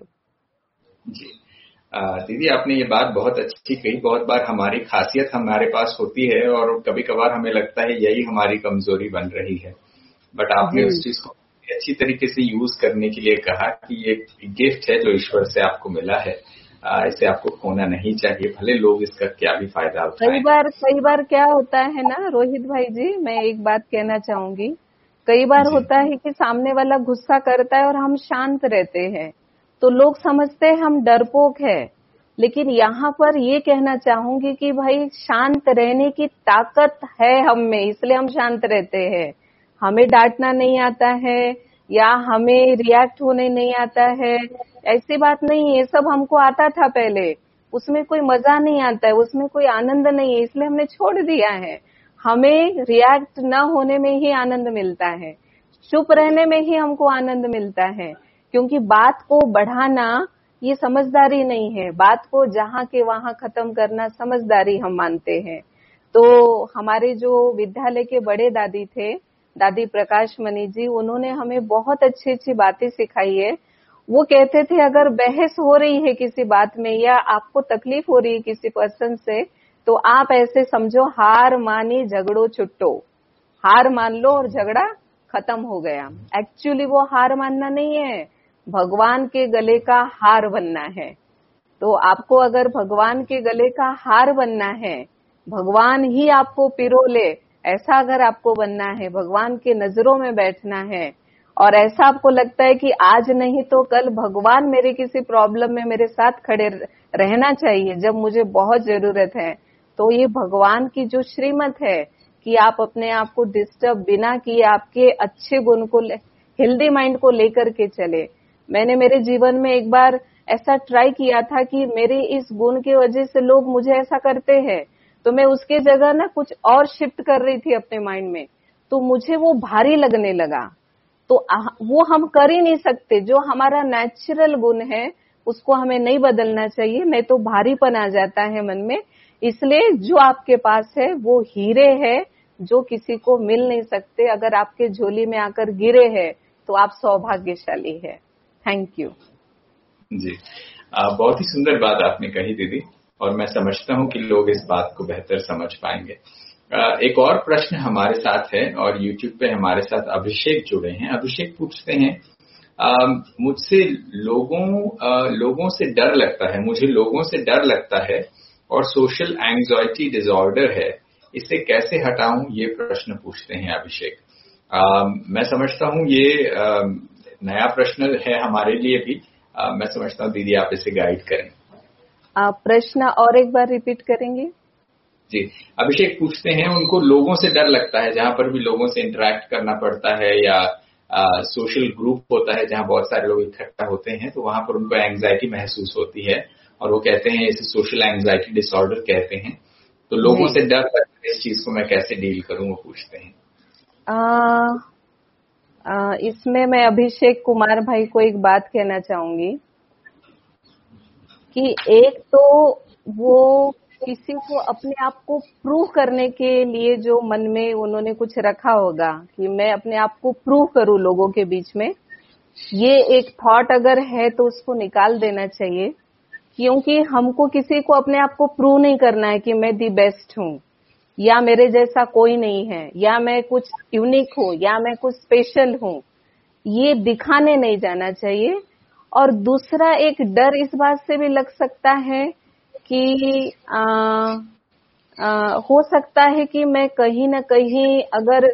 Speaker 1: जी। दीदी, आपने ये बात बहुत अच्छी कही। बहुत बार हमारी खासियत हमारे पास होती है और कभी कभार हमें लगता है यही हमारी कमजोरी बन रही है, बट आपने उस चीज को अच्छी तरीके से यूज करने के लिए कहा कि ये गिफ्ट है जो ईश्वर से आपको मिला है, इसे आपको खोना नहीं चाहिए, भले लोग इसका क्या भी फायदा उठाएं।
Speaker 2: कई बार कई बार क्या होता है ना रोहित भाई जी, मैं एक बात कहना चाहूंगी, कई बार होता है कि सामने वाला गुस्सा करता है और हम शांत रहते हैं, तो लोग समझते हैं हम डरपोक है। लेकिन यहाँ पर ये कहना चाहूंगी कि भाई शांत रहने की ताकत है हम में, इसलिए हम शांत रहते हैं। हमें डांटना नहीं आता है या हमें रिएक्ट होने नहीं आता है, ऐसी बात नहीं है। सब हमको आता था पहले, उसमें कोई मजा नहीं आता है, उसमें कोई आनंद नहीं है, इसलिए हमने छोड़ दिया है। हमें रिएक्ट न होने में ही आनंद मिलता है, चुप रहने में ही हमको आनंद मिलता है, क्योंकि बात को बढ़ाना ये समझदारी नहीं है, बात को जहां के वहां खत्म करना समझदारी हम मानते हैं। तो हमारे जो विद्यालय के बड़े दादी थे, दादी प्रकाश मणि जी, उन्होंने हमें बहुत अच्छी अच्छी बातें सिखाई है। वो कहते थे अगर बहस हो रही है किसी बात में या आपको तकलीफ हो रही है किसी पर्सन से, तो आप ऐसे समझो हार मानी झगड़ो छुट्टो, हार मान लो और झगड़ा खत्म हो गया। एक्चुअली वो हार मानना नहीं है, भगवान के गले का हार बनना है। तो आपको अगर भगवान के गले का हार बनना है, भगवान ही आपको पिरो ले, ऐसा अगर आपको बनना है, भगवान के नजरों में बैठना है, और ऐसा आपको लगता है कि आज नहीं तो कल भगवान मेरे किसी प्रॉब्लम में मेरे साथ खड़े रहना चाहिए जब मुझे बहुत जरूरत है, तो ये भगवान की जो श्रीमत है कि आप अपने आप को डिस्टर्ब बिना किए आपके अच्छे गुण को, हेल्दी माइंड को लेकर के चले। मैंने मेरे जीवन में एक बार ऐसा ट्राई किया था कि मेरे इस गुण की वजह से लोग मुझे ऐसा करते हैं, तो मैं उसके जगह ना कुछ और शिफ्ट कर रही थी अपने माइंड में, तो मुझे वो भारी लगने लगा। तो वो हम कर ही नहीं सकते, जो हमारा नेचुरल गुण है उसको हमें नहीं बदलना चाहिए, नहीं तो भारीपन आ जाता है मन में। इसलिए जो आपके पास है वो हीरे है जो किसी को मिल नहीं सकते, अगर आपके झोली में आकर गिरे हैं तो आप सौभाग्यशाली है। थैंक यू
Speaker 1: जी। आ, बहुत ही सुंदर बात आपने कही दीदी, और मैं समझता हूं कि लोग इस बात को बेहतर समझ पाएंगे। आ, एक और प्रश्न हमारे साथ है और यूट्यूब पे हमारे साथ अभिषेक जुड़े हैं। अभिषेक पूछते हैं, मुझसे लोगों आ, लोगों से डर लगता है, मुझे लोगों से डर लगता है और सोशल एंग्जाइटी डिसऑर्डर है, इसे कैसे हटाऊं, ये प्रश्न पूछते हैं अभिषेक। आ, मैं समझता हूं ये आ, नया प्रश्न है हमारे लिए भी। आ, मैं समझता हूं दीदी आप इसे गाइड करें।
Speaker 2: आप प्रश्न और एक बार रिपीट करेंगे?
Speaker 1: जी, अभिषेक पूछते हैं उनको लोगों से डर लगता है, जहां पर भी लोगों से इंटरेक्ट करना पड़ता है या सोशल ग्रुप होता है जहां बहुत सारे लोग इकट्ठा होते हैं, तो वहां पर उनको एंग्जाइटी महसूस होती है और वो कहते हैं इसे सोशल एंग्जाइटी डिसऑर्डर कहते हैं। तो लोगों से डर लगता है, इस चीज को मैं कैसे डील करूं, वो पूछते हैं।
Speaker 2: आ, आ, इसमें मैं अभिषेक कुमार भाई को एक बात कहना चाहूंगी कि एक तो वो किसी को अपने आप को प्रूव करने के लिए जो मन में उन्होंने कुछ रखा होगा कि मैं अपने आप को प्रूव करूं लोगों के बीच में, ये एक थॉट अगर है तो उसको निकाल देना चाहिए, क्योंकि हमको किसी को अपने आप को प्रूव नहीं करना है कि मैं दी बेस्ट हूं या मेरे जैसा कोई नहीं है या मैं कुछ यूनिक हूं या मैं कुछ स्पेशल हूं, ये दिखाने नहीं जाना चाहिए। और दूसरा एक डर इस बात से भी लग सकता है कि आ, आ, हो सकता है कि मैं कहीं न कहीं अगर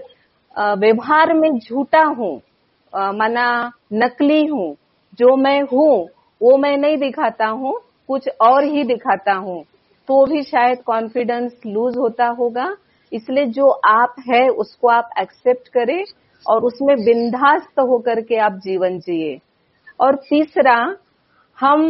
Speaker 2: व्यवहार में झूठा हूँ, माना नकली हूँ, जो मैं हूँ वो मैं नहीं दिखाता हूँ, कुछ और ही दिखाता हूँ, तो भी शायद कॉन्फिडेंस लूज होता होगा। इसलिए जो आप है उसको आप एक्सेप्ट करें और उसमें बिंदास्त होकर के आप जीवन जिए। और तीसरा, हम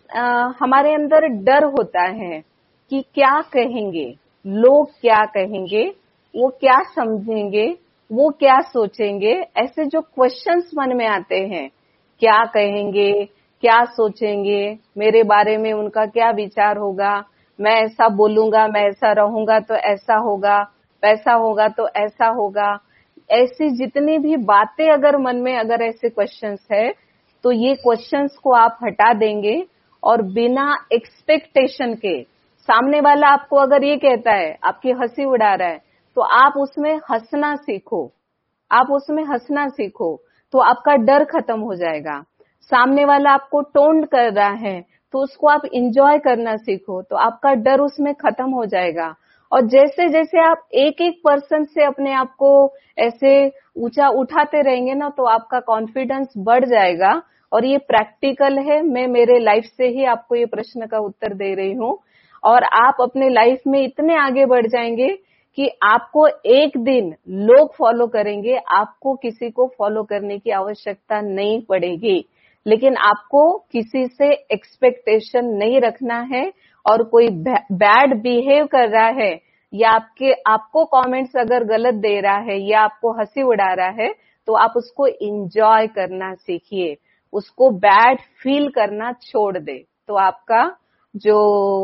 Speaker 2: आ, हमारे अंदर डर होता है कि क्या कहेंगे लोग, क्या कहेंगे, वो क्या समझेंगे, वो क्या सोचेंगे। ऐसे जो क्वेश्चंस मन में आते हैं, क्या कहेंगे, क्या सोचेंगे, मेरे बारे में उनका क्या विचार होगा, मैं ऐसा बोलूंगा, मैं ऐसा रहूंगा तो ऐसा होगा, वैसा होगा तो ऐसा होगा। ऐसी जितनी भी बातें अगर मन में अगर ऐसे क्वेश्चंस है, तो ये क्वेश्चंस को आप हटा देंगे और बिना एक्सपेक्टेशन के, सामने वाला आपको अगर ये कहता है, आपकी हंसी उड़ा रहा है, तो आप उसमें हंसना सीखो, आप उसमें हंसना सीखो, तो आपका डर खत्म हो जाएगा। सामने वाला आपको टोंट कर रहा है तो उसको आप इंजॉय करना सीखो, तो आपका डर उसमें खत्म हो जाएगा। और जैसे जैसे आप एक एक पर्सन से अपने आप को ऐसे ऊंचा उठाते रहेंगे ना, तो आपका कॉन्फिडेंस बढ़ जाएगा। और ये प्रैक्टिकल है, मैं मेरे लाइफ से ही आपको ये प्रश्न का उत्तर दे रही हूँ। और आप अपने लाइफ में इतने आगे बढ़ जाएंगे कि आपको एक दिन लोग फॉलो करेंगे, आपको किसी को फॉलो करने की आवश्यकता नहीं पड़ेगी। लेकिन आपको किसी से एक्सपेक्टेशन नहीं रखना है, और कोई बैड बिहेव कर रहा है या आपके आपको कमेंट्स अगर गलत दे रहा है या आपको हंसी उड़ा रहा है, तो आप उसको एंजॉय करना सीखिए, उसको बैड फील करना छोड़ दे। तो आपका जो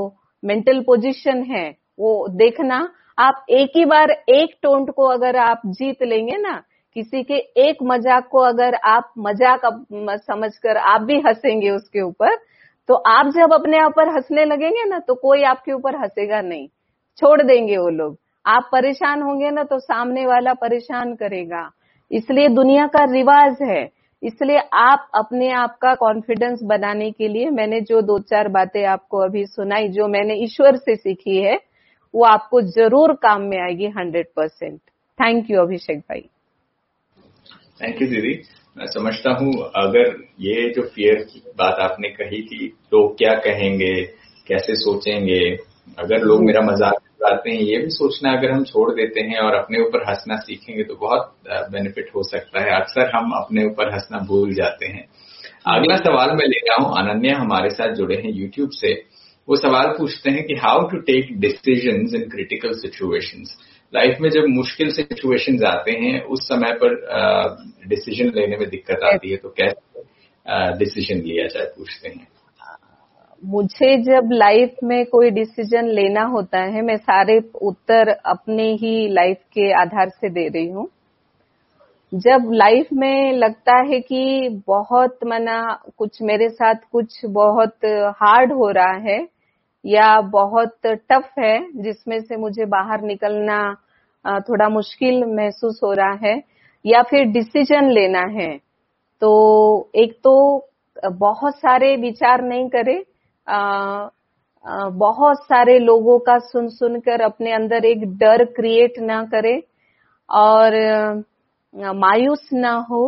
Speaker 2: मेंटल पोजीशन है वो देखना, आप एक ही बार एक टोंट को अगर आप जीत लेंगे ना, किसी के एक मजाक को अगर आप मजाक समझकर आप भी हंसेंगे उसके ऊपर, तो आप जब अपने आप पर हंसने लगेंगे ना, तो कोई आपके ऊपर हंसेगा नहीं, छोड़ देंगे वो लोग। आप परेशान होंगे ना, तो सामने वाला परेशान करेगा। इसलिए दुनिया का रिवाज है। इसलिए आप अपने आप का कॉन्फिडेंस बनाने के लिए मैंने जो दो चार बातें आपको अभी सुनाई, जो मैंने ईश्वर से सीखी है, वो आपको जरूर काम में आएगी hundred percent. Thank you Abhishek भाई।
Speaker 1: थैंक यू दीदी। मैं समझता हूँ अगर ये जो फियर की बात आपने कही कि लोग क्या कहेंगे, कैसे सोचेंगे, अगर लोग मेरा मजाक उड़ाते हैं, ये भी सोचना अगर हम छोड़ देते हैं और अपने ऊपर हंसना सीखेंगे तो बहुत बेनिफिट हो सकता है। अक्सर हम अपने ऊपर हंसना भूल जाते हैं। अगला सवाल मैं ले रहा हूँ, अनन्या हमारे साथ जुड़े हैं यूट्यूब से। वो सवाल पूछते हैं कि how to take decisions in critical situations. Life में जब मुश्किल सिचुएशंस आते हैं, उस समय पर डिसीजन लेने में दिक्कत आती है, तो कैसे डिसीजन लिया जाए, पूछते हैं।
Speaker 2: मुझे जब लाइफ में कोई डिसीजन लेना होता है, मैं सारे उत्तर अपने ही लाइफ के आधार से दे रही हूँ। जब लाइफ में लगता है कि बहुत मना कुछ मेरे साथ कुछ बहुत हार्ड हो रहा है या बहुत टफ है, जिसमें से मुझे बाहर निकलना थोड़ा मुश्किल महसूस हो रहा है, या फिर डिसीजन लेना है, तो एक तो बहुत सारे विचार नहीं करें, बहुत सारे लोगों का सुन सुनकर अपने अंदर एक डर क्रिएट ना करें, और मायूस ना हो,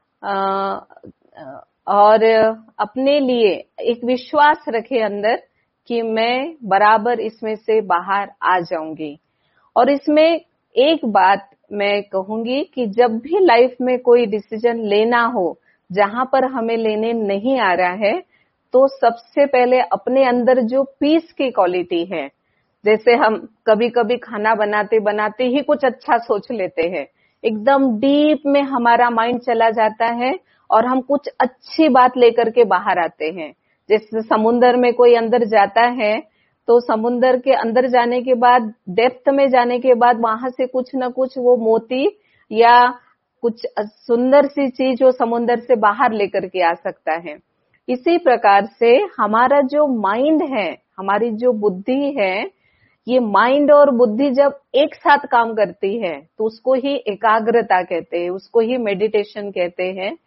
Speaker 2: और अपने लिए एक विश्वास रखे अंदर कि मैं बराबर इसमें से बाहर आ जाऊंगी। और इसमें एक बात मैं कहूंगी कि जब भी लाइफ में कोई डिसीजन लेना हो जहां पर हमें लेने नहीं आ रहा है, तो सबसे पहले अपने अंदर जो पीस की क्वालिटी है, जैसे हम कभी कभी खाना बनाते बनाते ही कुछ अच्छा सोच लेते हैं, एकदम डीप में हमारा माइंड चला जाता है और हम कुछ अच्छी बात लेकर के बाहर आते हैं। जैसे समुंदर में कोई अंदर जाता है, तो समुंदर के अंदर जाने के बाद, डेप्थ में जाने के बाद, वहां से कुछ न कुछ वो मोती या कुछ सुंदर सी चीज वो समुंदर से बाहर लेकर के आ सकता है। इसी प्रकार से हमारा जो माइंड है, हमारी जो बुद्धि है, ये माइंड और बुद्धि जब एक साथ काम करती है तो उसको ही एकाग्रता कहते हैं, उसको ही मेडिटेशन कहते हैं।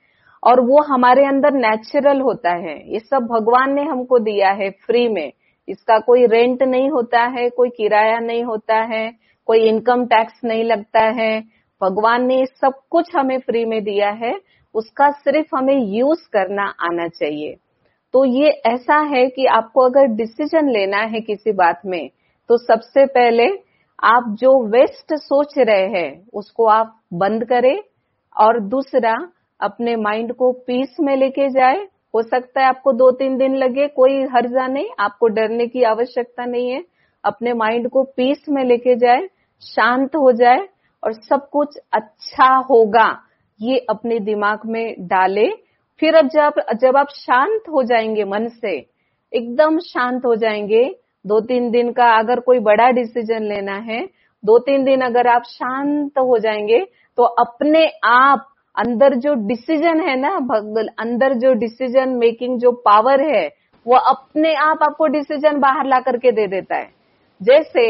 Speaker 2: और वो हमारे अंदर नेचुरल होता है। ये सब भगवान ने हमको दिया है फ्री में, इसका कोई रेंट नहीं होता है, कोई किराया नहीं होता है, कोई इनकम टैक्स नहीं लगता है। भगवान ने सब कुछ हमें फ्री में दिया है, उसका सिर्फ हमें यूज करना आना चाहिए। तो ये ऐसा है कि आपको अगर डिसीजन लेना है किसी बात में, तो सबसे पहले आप जो वेस्ट सोच रहे हैं उसको आप बंद करें, और दूसरा अपने माइंड को पीस में लेके जाए। हो सकता है आपको दो तीन दिन लगे, कोई हर्जा नहीं, आपको डरने की आवश्यकता नहीं है। अपने माइंड को पीस में लेके जाए, शांत हो जाए और सब कुछ अच्छा होगा ये अपने दिमाग में डाले। फिर अब जब जब आप शांत हो जाएंगे, मन से एकदम शांत हो जाएंगे, दो तीन दिन का अगर कोई बड़ा डिसीजन लेना है, दो तीन दिन अगर आप शांत हो जाएंगे तो अपने आप अंदर जो डिसीजन है ना, अंदर जो डिसीजन मेकिंग जो पावर है, वो अपने आप आपको डिसीजन बाहर ला करके दे देता है। जैसे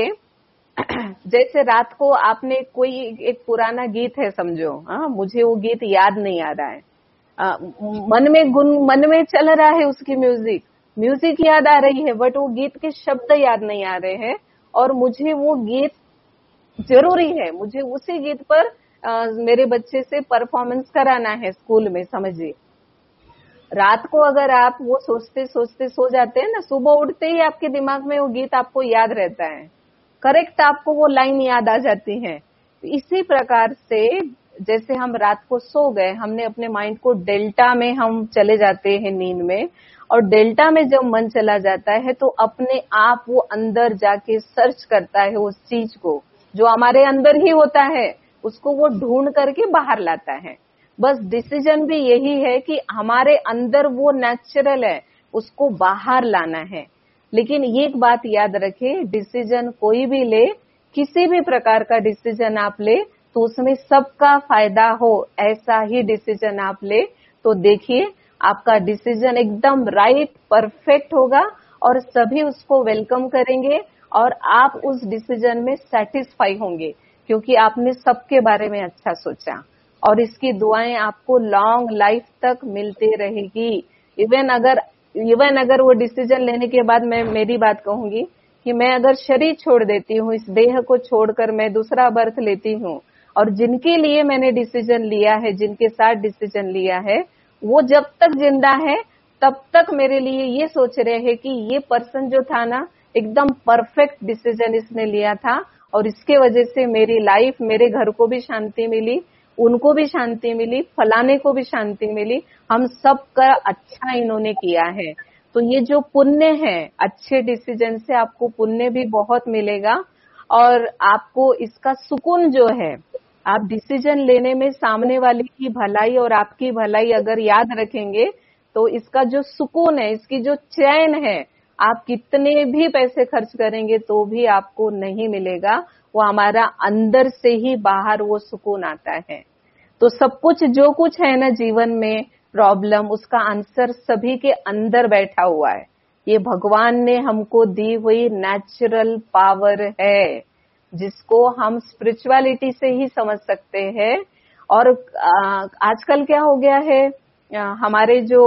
Speaker 2: जैसे रात को आपने कोई एक पुराना गीत है समझो, हाँ मुझे वो गीत याद नहीं आ रहा है, आ, मन में गुन मन में चल रहा है उसकी म्यूजिक म्यूजिक याद आ रही है, बट वो गीत के शब्द याद नहीं आ रहे हैं, और मुझे वो गीत जरूरी है, मुझे उसी गीत पर आ, मेरे बच्चे से परफॉर्मेंस कराना है स्कूल में, समझिए। रात को अगर आप वो सोचते सोचते सो जाते हैं ना, सुबह उठते ही आपके दिमाग में वो गीत आपको याद रहता है, करेक्ट आपको वो लाइन याद आ जाती है। इसी प्रकार से जैसे हम रात को सो गए, हमने अपने माइंड को डेल्टा में हम चले जाते हैं नींद में, और डेल्टा में जब मन चला जाता है तो अपने आप वो अंदर जाके सर्च करता है उस चीज को जो हमारे अंदर ही होता है, उसको वो ढूंढ करके बाहर लाता है। बस डिसीजन भी यही है कि हमारे अंदर वो नेचुरल है, उसको बाहर लाना है। लेकिन ये एक बात याद रखें, डिसीजन कोई भी ले, किसी भी प्रकार का डिसीजन आप ले तो उसमें सबका फायदा हो, ऐसा ही डिसीजन आप ले तो देखिए आपका डिसीजन एकदम राइट परफेक्ट होगा और सभी उसको वेलकम करेंगे और आप उस डिसीजन में सेटिस्फाई होंगे, क्योंकि आपने सबके बारे में अच्छा सोचा, और इसकी दुआएं आपको लॉन्ग लाइफ तक मिलती रहेगी। इवन अगर इवन अगर वो डिसीजन लेने के बाद मैं मेरी बात कहूंगी कि मैं अगर शरीर छोड़ देती हूँ, इस देह को छोड़कर मैं दूसरा बर्थ लेती हूँ, और जिनके लिए मैंने डिसीजन लिया है, जिनके साथ डिसीजन लिया है, वो जब तक जिंदा है तब तक मेरे लिए ये सोच रहे हैं कि ये पर्सन जो था ना, एकदम परफेक्ट डिसीजन इसने लिया था, और इसके वजह से मेरी लाइफ, मेरे घर को भी शांति मिली, उनको भी शांति मिली, फलाने को भी शांति मिली, हम सब का अच्छा इन्होंने किया है। तो ये जो पुण्य है, अच्छे डिसीजन से आपको पुण्य भी बहुत मिलेगा, और आपको इसका सुकून जो है, आप डिसीजन लेने में सामने वाले की भलाई और आपकी भलाई अगर याद रखेंगे तो इसका जो सुकून है, इसकी जो चैन है, आप कितने भी पैसे खर्च करेंगे तो भी आपको नहीं मिलेगा, वो हमारा अंदर से ही बाहर वो सुकून आता है। तो सब कुछ जो कुछ है ना जीवन में प्रॉब्लम, उसका आंसर सभी के अंदर बैठा हुआ है। ये भगवान ने हमको दी हुई नेचुरल पावर है, जिसको हम स्पिरिचुअलिटी से ही समझ सकते हैं। और आजकल क्या हो गया है, हमारे जो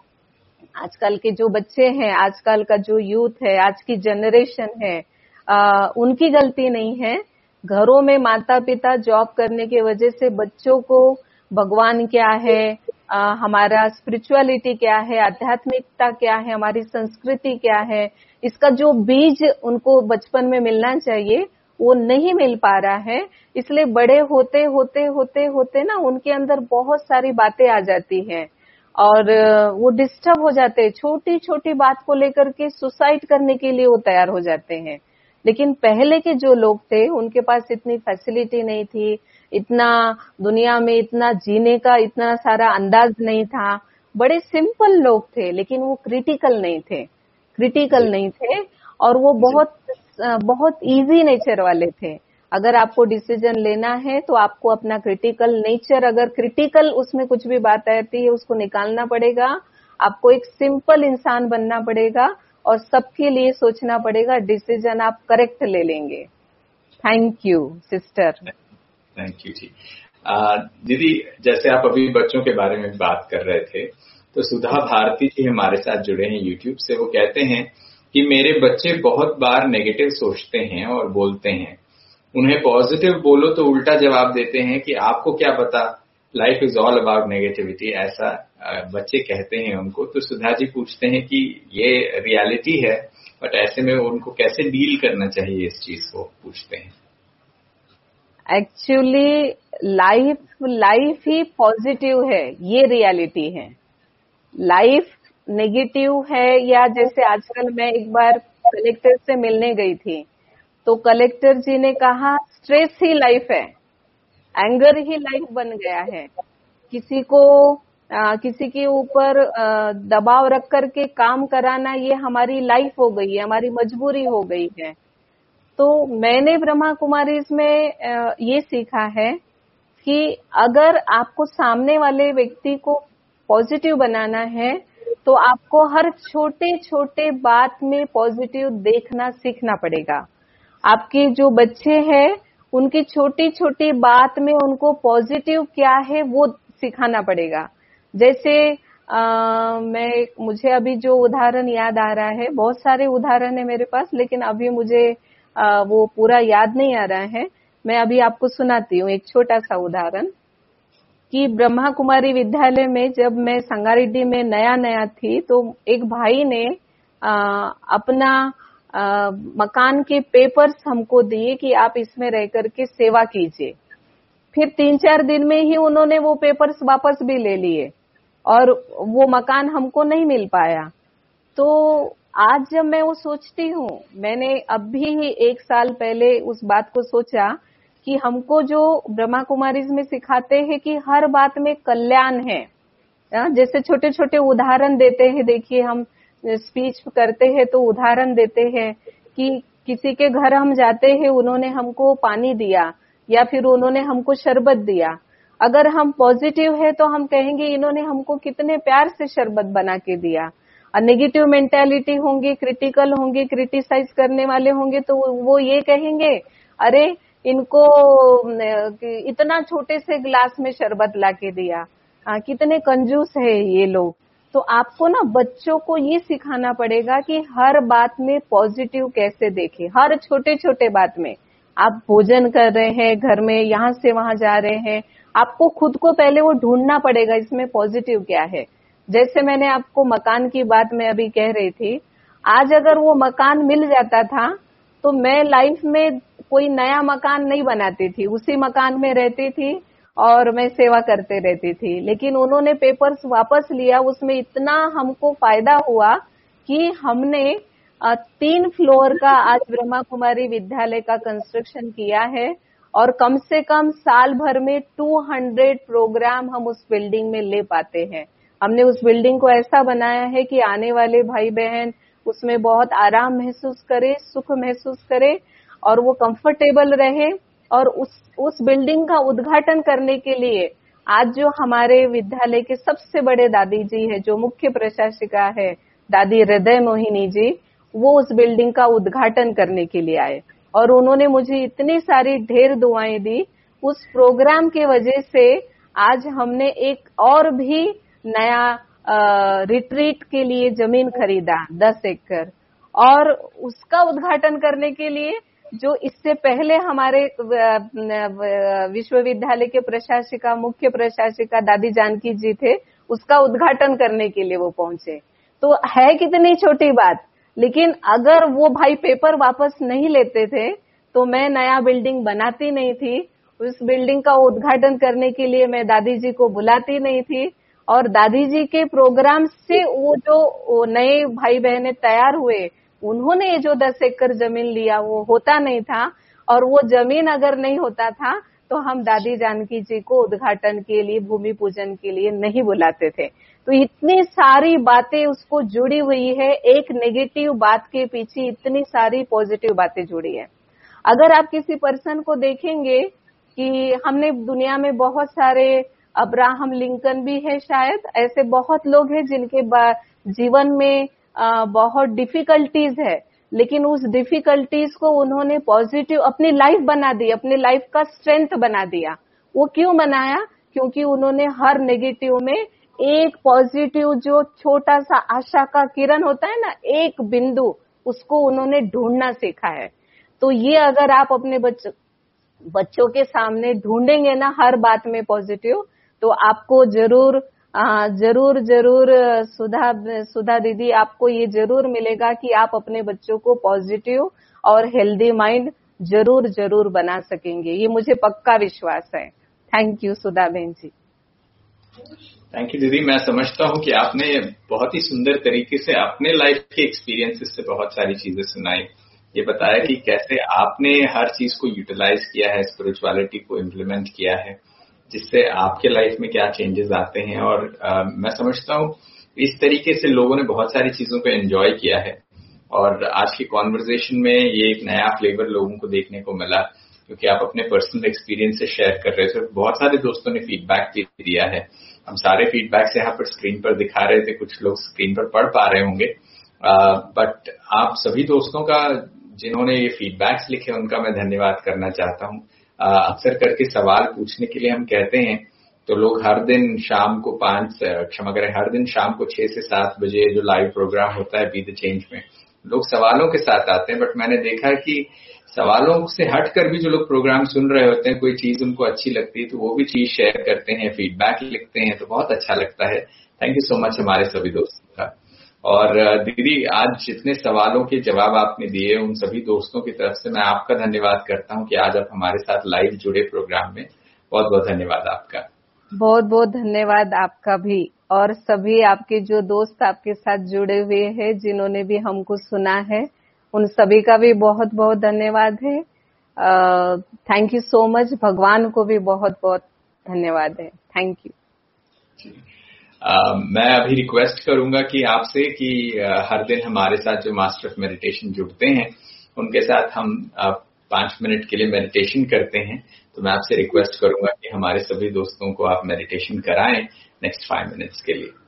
Speaker 2: आजकल के जो बच्चे हैं, आजकल का जो यूथ है, आज की जनरेशन है, आ, उनकी गलती नहीं है। घरों में माता पिता जॉब करने की वजह से बच्चों को भगवान क्या है, आ, हमारा स्पिरिचुअलिटी क्या है, आध्यात्मिकता क्या है, हमारी संस्कृति क्या है, इसका जो बीज उनको बचपन में मिलना चाहिए वो नहीं मिल पा रहा है। इसलिए बड़े होते होते होते होते ना उनके अंदर बहुत सारी बातें आ जाती हैं और वो डिस्टर्ब हो जाते हैं, छोटी छोटी बात को लेकर के सुसाइड करने के लिए वो तैयार हो जाते हैं। लेकिन पहले के जो लोग थे उनके पास इतनी फैसिलिटी नहीं थी, इतना दुनिया में इतना जीने का इतना सारा अंदाज नहीं था, बड़े सिंपल लोग थे, लेकिन वो क्रिटिकल नहीं थे क्रिटिकल नहीं थे और वो बहुत बहुत इजी नेचर वाले थे। अगर आपको डिसीजन लेना है तो आपको अपना क्रिटिकल नेचर, अगर क्रिटिकल उसमें कुछ भी बात आती है उसको निकालना पड़ेगा, आपको एक सिंपल इंसान बनना पड़ेगा और सबके लिए सोचना पड़ेगा, डिसीजन आप करेक्ट ले लेंगे। Thank you sister.
Speaker 1: Thank you जी। दीदी, जैसे आप अभी बच्चों के बारे में बात कर रहे थे, तो सुधा भारती जी हमारे साथ जुड़े हैं यूट्यूब से। वो कहते हैं कि मेरे बच्चे बहुत बार नेगेटिव सोचते हैं और बोलते हैं, उन्हें पॉजिटिव बोलो तो उल्टा जवाब देते हैं कि आपको क्या पता, life is all about negativity, ऐसा बच्चे कहते हैं उनको। तो सुधा जी पूछते हैं कि ये रियलिटी है, बट ऐसे में उनको कैसे डील करना चाहिए इस चीज को, पूछते हैं।
Speaker 2: एक्चुअली लाइफ लाइफ ही पॉजिटिव है, ये रियलिटी है। लाइफ नेगेटिव है, या जैसे आजकल मैं एक बार कलेक्टर से मिलने गई थी, तो कलेक्टर जी ने कहा स्ट्रेस ही लाइफ है, एंगर ही लाइफ बन गया है। किसी को आ, किसी के ऊपर दबाव रख करके काम कराना ये हमारी लाइफ हो गई है, हमारी मजबूरी हो गई है। तो मैंने ब्रह्मा कुमारी में ये सीखा है कि अगर आपको सामने वाले व्यक्ति को पॉजिटिव बनाना है तो आपको हर छोटे छोटे बात में पॉजिटिव देखना सीखना पड़ेगा। आपके जो बच्चे हैं उनकी छोटी छोटी बात में उनको पॉजिटिव क्या है वो सिखाना पड़ेगा। जैसे आ, मैं मुझे अभी जो उदाहरण याद आ रहा है, बहुत सारे उदाहरण है मेरे पास, लेकिन अभी मुझे आ, वो पूरा याद नहीं आ रहा है। मैं अभी आपको सुनाती हूँ एक छोटा सा उदाहरण कि ब्रह्मा कुमारी विद्यालय में जब मैं संगारेड्डी में नया नया थी, तो एक भाई ने आ, अपना आ, मकान के पेपर्स हमको दिए कि आप इसमें रह करके सेवा कीजिए। फिर तीन चार दिन में ही उन्होंने वो पेपर्स वापस भी ले लिए और वो मकान हमको नहीं मिल पाया। तो आज जब मैं वो सोचती हूँ, मैंने अभी ही एक साल पहले उस बात को सोचा कि हमको जो ब्रह्मा कुमारीज में सिखाते हैं कि हर बात में कल्याण है। जैसे छोटे छोटे उदाहरण देते हैं, देखिए हम स्पीच करते हैं तो उदाहरण देते हैं कि किसी के घर हम जाते हैं, उन्होंने हमको पानी दिया या फिर उन्होंने हमको शरबत दिया। अगर हम पॉजिटिव है तो हम कहेंगे इन्होंने हमको कितने प्यार से शरबत बना के दिया। और नेगेटिव मेंटालिटी होंगे, क्रिटिकल होंगे, क्रिटिसाइज करने वाले होंगे, तो वो ये कहेंगे अरे इनको इतना छोटे से ग्लास में शरबत ला के दिया, आ, कितने कंजूस है ये लोग। तो आपको ना बच्चों को ये सिखाना पड़ेगा कि हर बात में पॉजिटिव कैसे देखें। हर छोटे छोटे बात में, आप भोजन कर रहे हैं घर में, यहाँ से वहां जा रहे हैं, आपको खुद को पहले वो ढूंढना पड़ेगा इसमें पॉजिटिव क्या है। जैसे मैंने आपको मकान की बात में अभी कह रही थी, आज अगर वो मकान मिल जाता था तो मैं लाइफ में कोई नया मकान नहीं बनाती थी, उसी मकान में रहती थी और मैं सेवा करते रहती थी। लेकिन उन्होंने पेपर्स वापस लिया, उसमें इतना हमको फायदा हुआ कि हमने तीन फ्लोर का आज ब्रह्मा कुमारी विद्यालय का कंस्ट्रक्शन किया है और कम से कम साल भर में दो सौ प्रोग्राम हम उस बिल्डिंग में ले पाते हैं। हमने उस बिल्डिंग को ऐसा बनाया है कि आने वाले भाई बहन उसमें बहुत आराम महसूस करे, सुख महसूस करे और वो कंफर्टेबल रहे। और उस उस बिल्डिंग का उद्घाटन करने के लिए आज जो हमारे विद्यालय के सबसे बड़े दादी जी है, जो मुख्य प्रशासिका है दादी हृदय मोहिनी जी, वो उस बिल्डिंग का उद्घाटन करने के लिए आए और उन्होंने मुझे इतनी सारी ढेर दुआएं दी। उस प्रोग्राम के वजह से आज हमने एक और भी नया आ, रिट्रीट के लिए जमीन खरीदा दस एकड़, और उसका उद्घाटन करने के लिए जो इससे पहले हमारे विश्वविद्यालय के प्रशासिका, मुख्य प्रशासिका दादी जानकी जी थे, उसका उद्घाटन करने के लिए वो पहुंचे। तो है कितनी छोटी बात, लेकिन अगर वो भाई पेपर वापस नहीं लेते थे तो मैं नया बिल्डिंग बनाती नहीं थी। उस बिल्डिंग का उद्घाटन करने के लिए मैं दादी जी को बुलाती नहीं थी और दादी जी के प्रोग्राम से वो जो नए भाई बहने तैयार हुए, उन्होंने ये जो दस एकड़ जमीन लिया वो होता नहीं था। और वो जमीन अगर नहीं होता था तो हम दादी जानकी जी को उद्घाटन के लिए, भूमि पूजन के लिए नहीं बुलाते थे। तो इतनी सारी बातें उसको जुड़ी हुई है, एक नेगेटिव बात के पीछे इतनी सारी पॉजिटिव बातें जुड़ी है। अगर आप किसी पर्सन को देखेंगे कि हमने दुनिया में बहुत सारे, अब्राहम लिंकन भी है शायद, ऐसे बहुत लोग हैं जिनके जीवन में बहुत डिफिकल्टीज है, लेकिन उस डिफिकल्टीज को उन्होंने पॉजिटिव अपनी लाइफ बना दी, अपनी लाइफ का स्ट्रेंथ बना दिया। वो क्यों बनाया? क्योंकि उन्होंने हर नेगेटिव में एक पॉजिटिव, जो छोटा सा आशा का किरण होता है ना, एक बिंदु, उसको उन्होंने ढूंढना सीखा है। तो ये अगर आप अपने बच्चों बच्चों के सामने ढूंढेंगे ना हर बात में पॉजिटिव, तो आपको जरूर आ, जरूर जरूर सुधा सुधा दीदी, आपको ये जरूर मिलेगा कि आप अपने बच्चों को पॉजिटिव और हेल्दी माइंड जरूर जरूर बना सकेंगे। ये मुझे पक्का विश्वास है। थैंक यू सुधा बहन जी।
Speaker 1: थैंक यू दीदी। मैं समझता हूँ कि आपने बहुत ही सुंदर तरीके से अपने लाइफ के एक्सपीरियंसेस से बहुत सारी चीजें सुनाई। ये बताया कि कैसे आपने हर चीज को यूटिलाइज किया है, स्पिरिचुअलिटी को इम्प्लीमेंट किया है, जिससे आपके लाइफ में क्या चेंजेस आते हैं। और आ, मैं समझता हूँ इस तरीके से लोगों ने बहुत सारी चीजों को एंजॉय किया है। और आज की कॉन्वर्जेशन में ये एक नया फ्लेवर लोगों को देखने को मिला, क्योंकि आप अपने पर्सनल एक्सपीरियंस से शेयर कर रहे थे। बहुत सारे दोस्तों ने फीडबैक भी दिया है। हम सारे फीडबैक्स यहाँ पर स्क्रीन पर दिखा रहे थे, कुछ लोग स्क्रीन पर पढ़ पा रहे होंगे, बट आप सभी दोस्तों का जिन्होंने ये फीडबैक्स लिखे उनका मैं धन्यवाद करना चाहता हूँ। अक्सर करके सवाल पूछने के लिए हम कहते हैं तो लोग हर दिन शाम को पांच क्षमा करें हर दिन शाम को छह से सात बजे जो लाइव प्रोग्राम होता है बी द चेंज में, लोग सवालों के साथ आते हैं। बट मैंने देखा कि सवालों से हटकर भी जो लोग प्रोग्राम सुन रहे होते हैं, कोई चीज उनको अच्छी लगती है तो वो भी चीज शेयर करते हैं, फीडबैक लिखते हैं, तो बहुत अच्छा लगता है। थैंक यू सो मच हमारे सभी दोस्तों का। और दीदी, आज जितने सवालों के जवाब आपने दिए उन सभी दोस्तों की तरफ से मैं आपका धन्यवाद करता हूं कि आज आप हमारे साथ लाइव जुड़े प्रोग्राम में। बहुत बहुत धन्यवाद आपका।
Speaker 2: बहुत बहुत धन्यवाद आपका भी, और सभी आपके जो दोस्त आपके साथ जुड़े हुए हैं, जिन्होंने भी हमको सुना है, उन सभी का भी बहुत बहुत धन्यवाद है। Thank you so much. भगवान को भी बहुत बहुत धन्यवाद है। Thank you.
Speaker 1: Uh, मैं अभी रिक्वेस्ट करूंगा कि आपसे कि uh, हर दिन हमारे साथ जो मास्टर ऑफ मेडिटेशन जुड़ते हैं उनके साथ हम uh, पांच मिनट के लिए मेडिटेशन करते हैं। तो मैं आपसे रिक्वेस्ट करूंगा कि हमारे सभी दोस्तों को आप मेडिटेशन कराएं नेक्स्ट फाइव मिनट्स के लिए।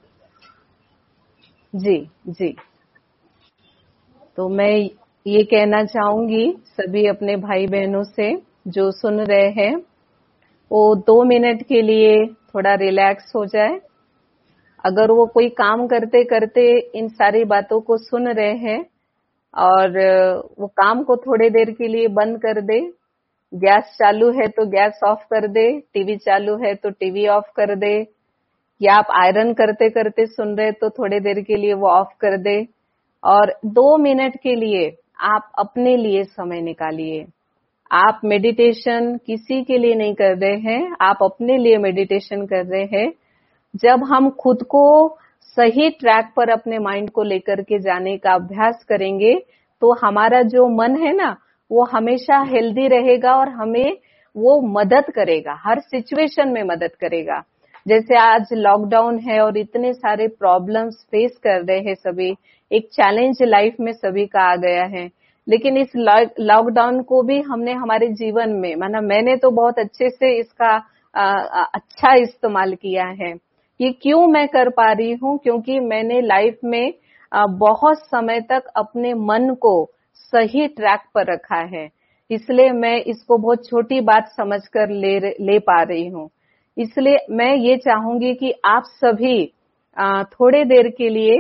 Speaker 2: जी जी। तो मैं ये कहना चाहूंगी सभी अपने भाई बहनों से जो सुन रहे हैं, वो दो मिनट के लिए थोड़ा रिलैक्स हो जाए। अगर वो कोई काम करते करते इन सारी बातों को सुन रहे हैं और वो काम को थोड़ी देर के लिए बंद कर दे, गैस चालू है तो गैस ऑफ कर दे, टीवी चालू है तो टीवी ऑफ कर दे, या आप आयरन करते करते सुन रहे तो थोड़ी देर के लिए वो ऑफ कर दे, और दो मिनट के लिए आप अपने लिए समय निकालिए। आप मेडिटेशन किसी के लिए नहीं कर रहे हैं, आप अपने लिए मेडिटेशन कर रहे हैं। जब हम खुद को सही ट्रैक पर अपने माइंड को लेकर के जाने का अभ्यास करेंगे तो हमारा जो मन है ना, वो हमेशा हेल्दी रहेगा और हमें वो मदद करेगा, हर सिचुएशन में मदद करेगा। जैसे आज लॉकडाउन है और इतने सारे प्रॉब्लम्स फेस कर रहे हैं सभी, एक चैलेंज लाइफ में सभी का आ गया है, लेकिन इस लॉकडाउन को भी हमने हमारे जीवन में, माना मैंने तो बहुत अच्छे से इसका आ, अच्छा इस्तेमाल किया है। ये क्यों मैं कर पा रही हूँ? क्योंकि मैंने लाइफ में बहुत समय तक अपने मन को सही ट्रैक पर रखा है, इसलिए मैं इसको बहुत छोटी बात समझकर ले ले पा रही हूँ। इसलिए मैं ये चाहूंगी कि आप सभी थोड़े देर के लिए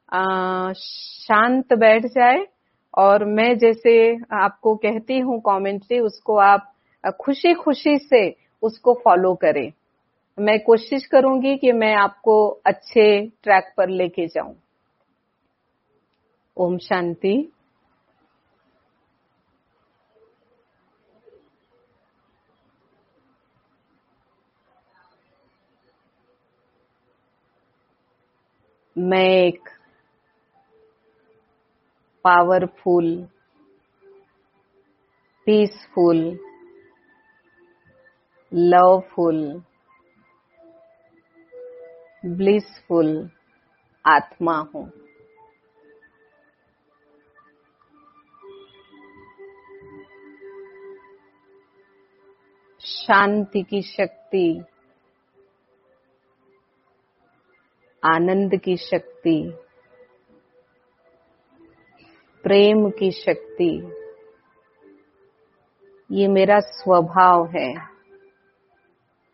Speaker 2: शांत बैठ जाए, और मैं जैसे आपको कहती हूँ कमेंट्री, उसको आप खुशी खुशी से उसको फॉलो करें। मैं कोशिश करूंगी कि मैं आपको अच्छे ट्रैक पर लेके जाऊं। ओम शांति। मैं एक पावरफुल, पीसफुल, लवफुल, ब्लिसफुल आत्मा हूं। शांति की शक्ति, आनंद की शक्ति, प्रेम की शक्ति, ये मेरा स्वभाव है।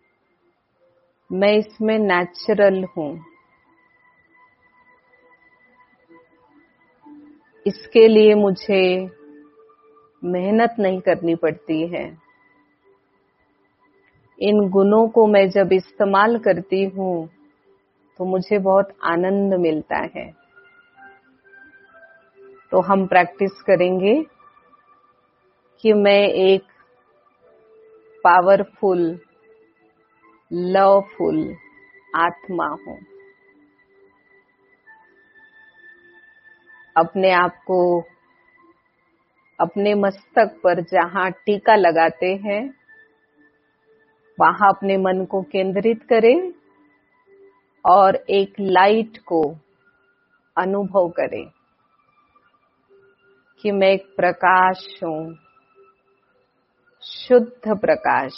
Speaker 2: मैं इसमें नेचुरल हूँ। इसके लिए मुझे मेहनत नहीं करनी पड़ती है। इन गुणों को मैं जब इस्तेमाल करती हूँ तो मुझे बहुत आनंद मिलता है। तो हम प्रैक्टिस करेंगे कि मैं एक पावरफुल, लवफुल आत्मा हूँ। अपने आप को अपने मस्तक पर जहाँ टीका लगाते हैं वहाँ अपने मन को केंद्रित करें और एक लाइट को अनुभव करें कि मैं एक प्रकाश हूँ, शुद्ध प्रकाश,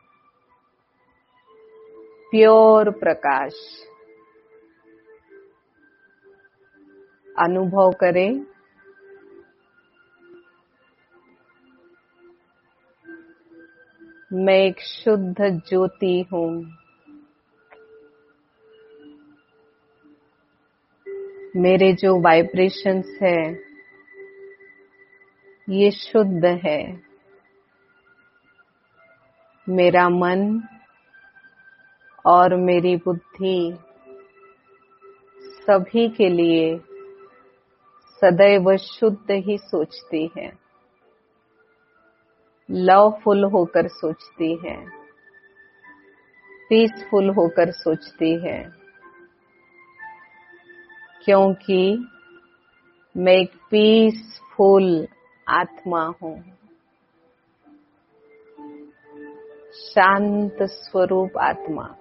Speaker 2: प्योर प्रकाश। अनुभव करें मैं एक शुद्ध ज्योति हूँ। मेरे जो वाइब्रेशंस है ये शुद्ध है। मेरा मन और मेरी बुद्धि सभी के लिए सदैव शुद्ध ही सोचती है, लवफुल होकर सोचती है, पीसफुल होकर सोचती है, क्योंकि मैं एक पीसफुल आत्मा हूँ, शांत स्वरूप आत्मा।